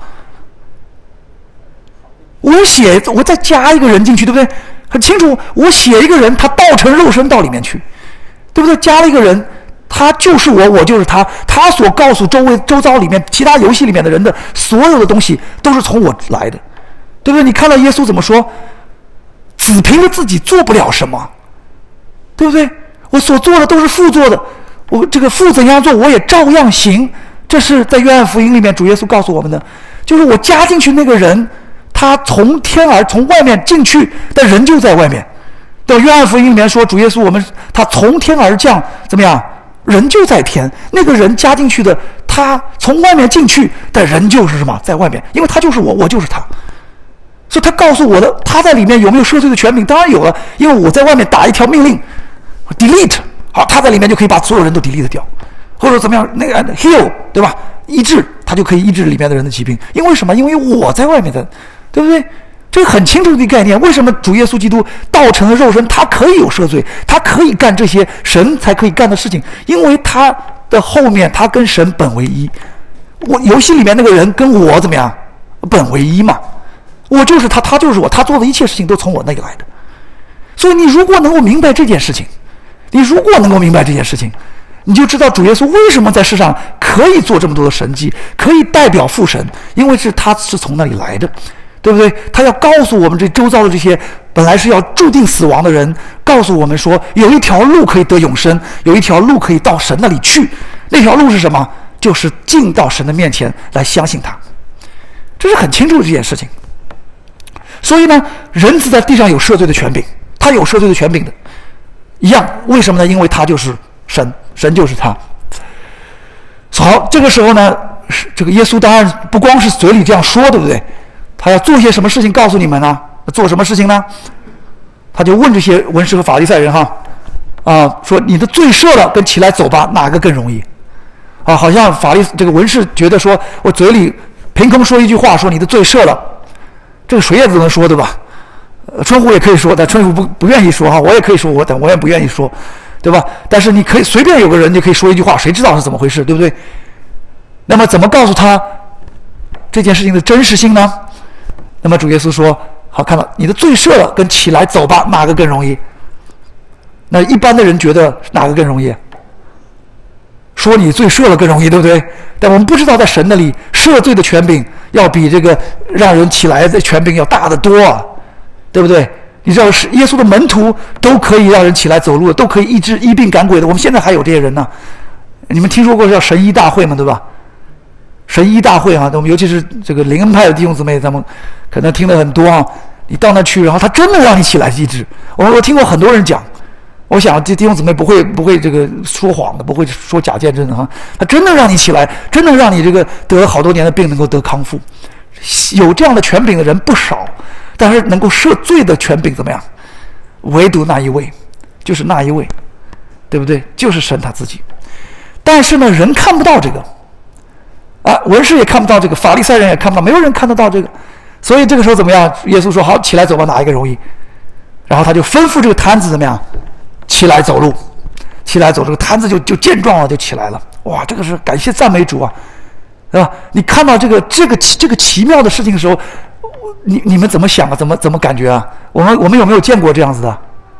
我写，我再加一个人进去，对不对？很清楚，我写一个人，他道成肉身到里面去。 对不对？加了一个人，他就是我，我就是他。他所告诉周围、周遭里面其他游戏里面的人的所有的东西，都是从我来的，对不对？你看到耶稣怎么说？只凭着自己做不了什么，对不对？我所做的都是父做的，我这个父怎样做，我也照样行。这是在约翰福音里面主耶稣告诉我们的，就是我加进去那个人，他从天而从外面进去，但人就在外面。 到约翰福音里面说，主耶稣我们他从天而降，怎么样？人就在天，那个人加进去的，他从外面进去，但人就是什么，在外面，因为他就是我，我就是他。所以他告诉我的，他在里面有没有赦罪的权柄？当然有了，因为我在外面打一条命令 ，delete， 好，他在里面就可以把所有人都 delete 掉，或者怎么样，那个 heal， 对吧？医治，他就可以医治里面的人的疾病。因为什么？因为我在外面的，对不对？ 这个很清楚的概念，为什么主耶稣基督道成了肉身，他可以有赦罪，他可以干这些神才可以干的事情，因为他的后面他跟神本为一。我游戏里面那个人跟我怎么样，本为一嘛，我就是他，他就是我，他做的一切事情都从我那里来的。所以你如果能够明白这件事情，你如果能够明白这件事情，你就知道主耶稣为什么在世上可以做这么多的神迹，可以代表父神，因为是他是从那里来的。 对不对？他要告诉我们这周遭的这些本来是要注定死亡的人，告诉我们说有一条路可以得永生，有一条路可以到神那里去。那条路是什么？就是进到神的面前来相信他。这是很清楚的这件事情。所以呢，人子在地上有赦罪的权柄，他有赦罪的权柄的，一样。为什么呢？因为他就是神，神就是他。好，这个时候呢，这个耶稣当然不光是嘴里这样说，对不对？ 他要做些什么事情告诉你们呢？做什么事情呢？他就问这些文士和法利赛人哈，啊，说你的罪赦了，跟起来走吧，哪个更容易？啊，好像法利这个文士觉得说我嘴里凭空说一句话，说你的罪赦了，这个谁也都能说对吧？呃，春虎也可以说，但春虎不不愿意说哈，我也可以说，我但我也不愿意说，对吧？但是你可以随便有个人就可以说一句话，谁知道是怎么回事，对不对？那么怎么告诉他这件事情的真实性呢？ 那么主耶稣说：“好，看到你的罪赦了，跟起来走吧，哪个更容易？”那一般的人觉得哪个更容易？说你罪赦了更容易，对不对？但我们不知道，在神那里赦罪的权柄要比这个让人起来的权柄要大得多啊，对不对？你知道，是耶稣的门徒都可以让人起来走路，都可以医治医病赶鬼的。我们现在还有这些人呢。你们听说过叫神医大会吗？对吧？ 神医大会啊，我们尤其是这个灵恩派的弟兄姊妹，咱们可能听得很多啊。你到那去，然后他真的让你起来医治。我我听过很多人讲，我想这弟兄姊妹不会不会这个说谎的，不会说假见证的哈。他真的让你起来，真的让你这个得了好多年的病能够得康复。有这样的权柄的人不少，但是能够赦罪的权柄怎么样？唯独那一位，就是那一位，对不对？就是神他自己。但是呢，人看不到这个。 啊，文士也看不到这个，法利赛人也看不到，没有人看得到这个，所以这个时候怎么样？耶稣说：“好，起来走吧，哪一个容易？”然后他就吩咐这个摊子怎么样？起来走路，起来走，这个摊子就就健壮了，就起来了。哇，这个是感谢赞美主啊，对吧？你看到这个这个这个奇妙的事情的时候，你你们怎么想啊？怎么怎么感觉啊？我们我们有没有见过这样子的？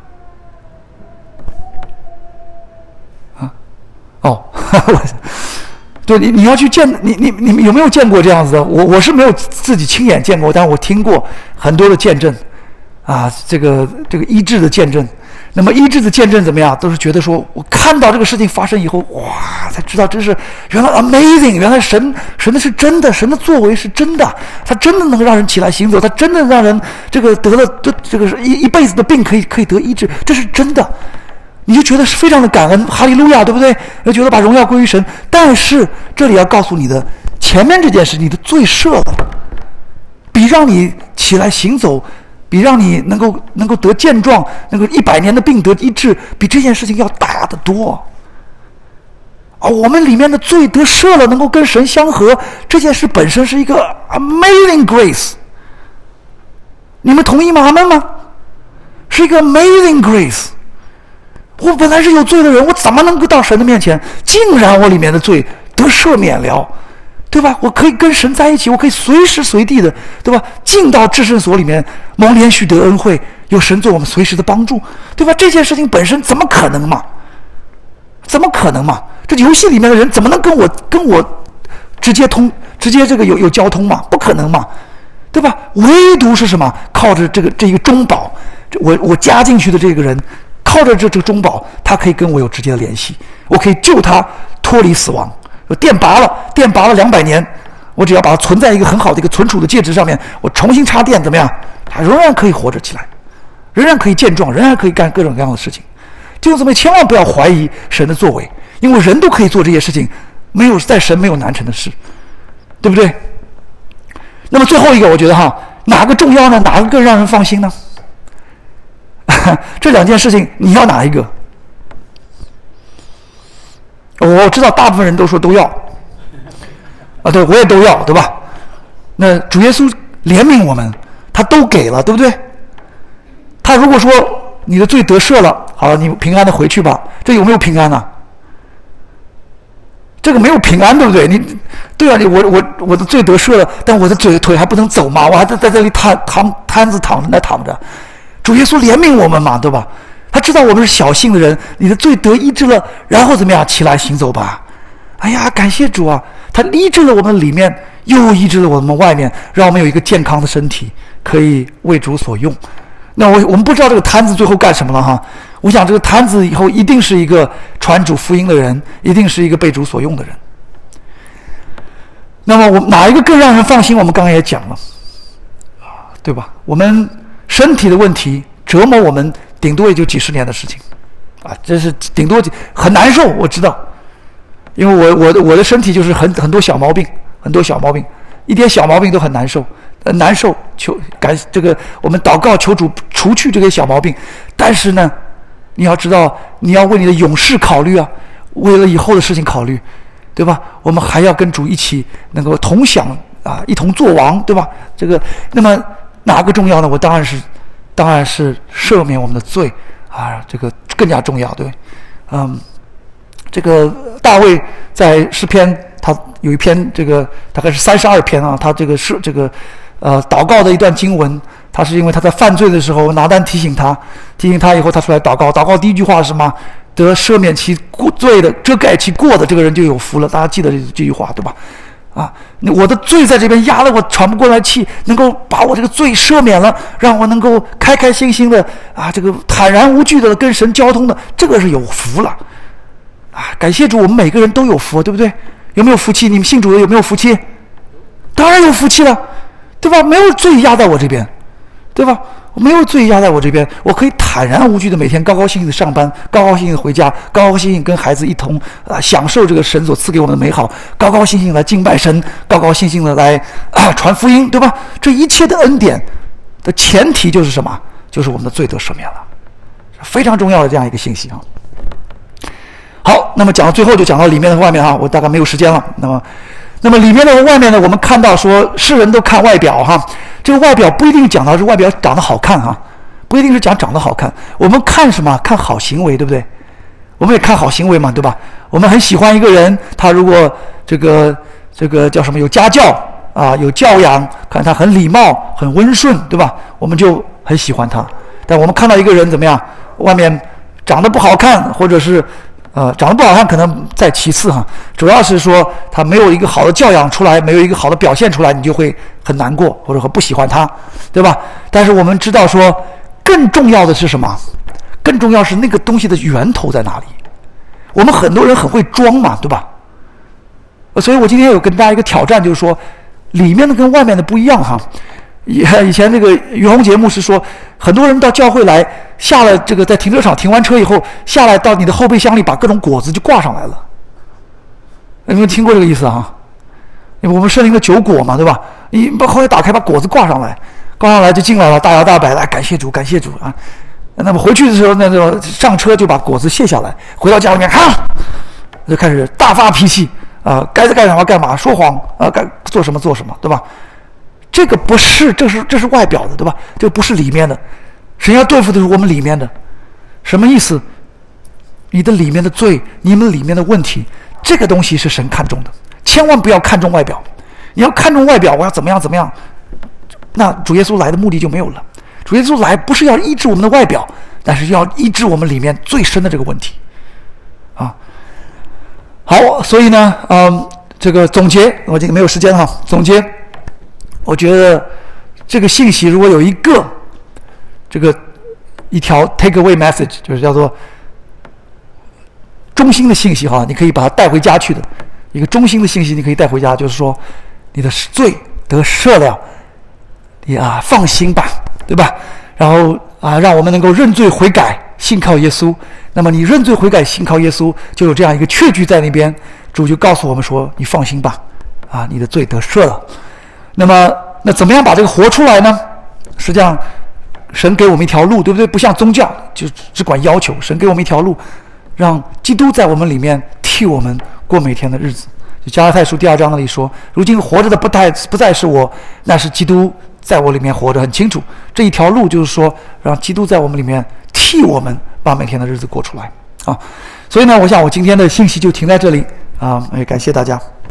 啊，哦，我。对你，你要去见你，你你们有没有见过这样子的？我我是没有自己亲眼见过，但是我听过很多的见证，啊，这个这个医治的见证， 那么医治的见证怎么样？都是觉得说，我看到这个事情发生以后，哇，才知道真是原来 amazing， 原来神神的是真的，神的作为是真的，他真的能让人起来行走，他真的让人这个得了这这个一一辈子的病可以可以得医治，这是真的。你就觉得是非常的感恩，哈利路亚，对不对？就觉得把荣耀归于神。但是这里要告诉你的，前面这件事，你的罪赦了，比让你起来行走，比让你能够能够得健壮，能够一百年的病得医治，比这件事情要大得多。啊，我们里面的罪得赦了，能够跟神相合，这件事本身是一个 amazing grace。你们同意吗？阿们吗？是一个 amazing grace。我本来是有罪的人，我怎么能够到神的面前？竟然我里面的罪得赦免了，对吧？我可以跟神在一起，我可以随时随地的，对吧？进到至圣所里面，蒙连续得恩惠，有神做我们随时的帮助，对吧？这件事情本身怎么可能嘛？怎么可能嘛？这游戏里面的人怎么能跟我跟我直接通，直接这个有有交通嘛？不可能嘛，对吧？唯独是什么？靠着这个这一个中保，我我加进去的这个人。靠着这这个中保，他可以跟我有直接的联系，我可以救他脱离死亡。电拔了，电拔了两百年，我只要把它存在一个很好的一个存储的介质上面，我重新插电，怎么样？他仍然可以活着起来，仍然可以健壮，仍然可以干各种各样的事情。弟兄姊妹，千万不要怀疑神的作为，因为人都可以做这些事情，没有在神没有难成的事，对不对？那么最后一个，我觉得哈，哪个重要呢？哪个更让人放心呢？这两件事情你要哪一个？我知道大部分人都说都要啊，对，我也都要，对吧？那主耶稣怜悯我们，他都给了，对不对？他如果说你的罪得赦了，好了，你平安的回去吧，这有没有平安呢？这个没有平安，对不对？你对啊，你我我我的罪得赦了，但我的嘴腿还不能走嘛，我还在在这里瘫躺瘫子躺着那躺着。主耶稣怜悯我们嘛，对吧？他知道我们是小信的人，你的罪得医治了，然后怎么样？起来行走吧！哎呀，感谢主啊！他医治了我们里面，又医治了我们外面，让我们有一个健康的身体，可以为主所用。那我我们不知道这个摊子最后干什么了哈？我想这个摊子以后一定是一个传主福音的人，一定是一个被主所用的人。那么我哪一个更让人放心？我们刚刚也讲了，对吧？我们身体的问题折磨我们，顶多也就几十年的事情，啊，这是顶多很难受，我知道，因为我我的我的身体就是很很多小毛病，很多小毛病，一点小毛病都很难受，呃，难受，求感这个我们祷告求主除去这些小毛病，但是呢，你要知道，你要为你的永世考虑啊，为了以后的事情考虑，对吧？我们还要跟主一起能够同享啊，一同作王，对吧？这个那么。哪个重要呢？我当然是，当然是赦免我们的罪啊，这个更加重要，对，嗯，这个大卫在诗篇，他有一篇这个大概是三十二篇啊，他这个是这个呃祷告的一段经文，他是因为他在犯罪的时候，拿单提醒他，提醒他以后，他出来祷告，祷告第一句话是什么？得赦免其过罪的，遮盖其过的这个人就有福了。大家记得这这句话对吧？啊，我的罪在这边压得我喘不过来气，能够把我这个罪赦免了，让我能够开开心心的啊，这个坦然无惧的跟神交通的，这个是有福了啊！感谢主，我们每个人都有福，对不对？有没有福气？你们信主的有没有福气？当然有福气了，对吧？没有罪压在我这边，对吧？没有罪压在我这边，我可以坦然无惧的每天高高兴兴的上班，高高兴兴的回家，高高兴兴跟孩子一同啊享受这个神所赐给我们的美好，高高兴兴来敬拜神，高高兴兴的来啊传福音，对吧？这一切的恩典的前提就是什么？就是我们的罪得赦免了，非常重要的这样一个信息啊。好，那么讲到最后就讲到里面和外面哈，我大概没有时间了。那么，那么里面的和外面呢，我们看到说世人都看外表哈。这个外表不一定讲到是外表长得好看哈，不一定是讲长得好看。我们看什么？看好行为，对不对？我们也看好行为嘛，对吧？我们很喜欢一个人，他如果这个这个叫什么有家教啊，有教养，看他很礼貌、很温顺，对吧？我们就很喜欢他。但我们看到一个人怎么样，外面长得不好看，或者是呃长得不好看，可能在其次哈，主要是说他没有一个好的教养出来，没有一个好的表现出来，你就会很难过，或者很不喜欢他，对吧？但是我们知道说，更重要的是什么？ 更重要是那个东西的源头在哪里。我们很多人很会装嘛，对吧？所以我今天有跟大家一个挑战，就是说里面的跟外面的不一样哈。以以前那个于洪杰牧师说，很多人到教会来，下了这个在停车场停完车以后，下来到你的后备箱里把各种果子就挂上来了。你们听过这个意思啊？因为我们圣灵的酒果嘛，对吧？你把后来打开，把果子挂上来，挂上来就进来了，大摇大摆来感谢主，感谢主啊。那么回去的时候，那个上车就把果子卸下来，回到家里面，哈，就开始大发脾气啊，该干什么干嘛，说谎啊，该做什么做什么，对吧？这个不是，这是这是外表的，对吧？这不是里面的。神要对付的是我们里面的，什么意思？你的里面的罪，你们里面的问题，这个东西是神看重的，千万不要看重外表。你要看重外表，我要怎么样怎么样，那主耶稣来的目的就没有了。主耶稣来不是要医治我们的外表，但是要医治我们里面最深的这个问题啊。好，所以呢，嗯，这个总结，我这个没有时间哈，总结，我觉得这个信息如果有一个这个一条 take away message， 就是叫做中心的信息哈，你可以把它带回家去的一个中心的信息，你可以带回家，就是说你的罪得赦了，你啊放心吧，对吧？然后啊，让我们能够认罪悔改，信靠耶稣。那么你认罪悔改，信靠耶稣，就有这样一个确据在那边。主就告诉我们说：“你放心吧，啊，你的罪得赦了。”那么，那怎么样把这个活出来呢？实际上，神给我们一条路，对不对？不像宗教就只管要求，神给我们一条路，让基督在我们里面替我们过每天的日子。就加拉太书第二章那里说：“如今活着的不太不再是我，那是基督在我里面活着。”很清楚，这一条路就是说，让基督在我们里面替我们把每天的日子过出来啊。所以呢，我想我今天的信息就停在这里啊，也感谢大家。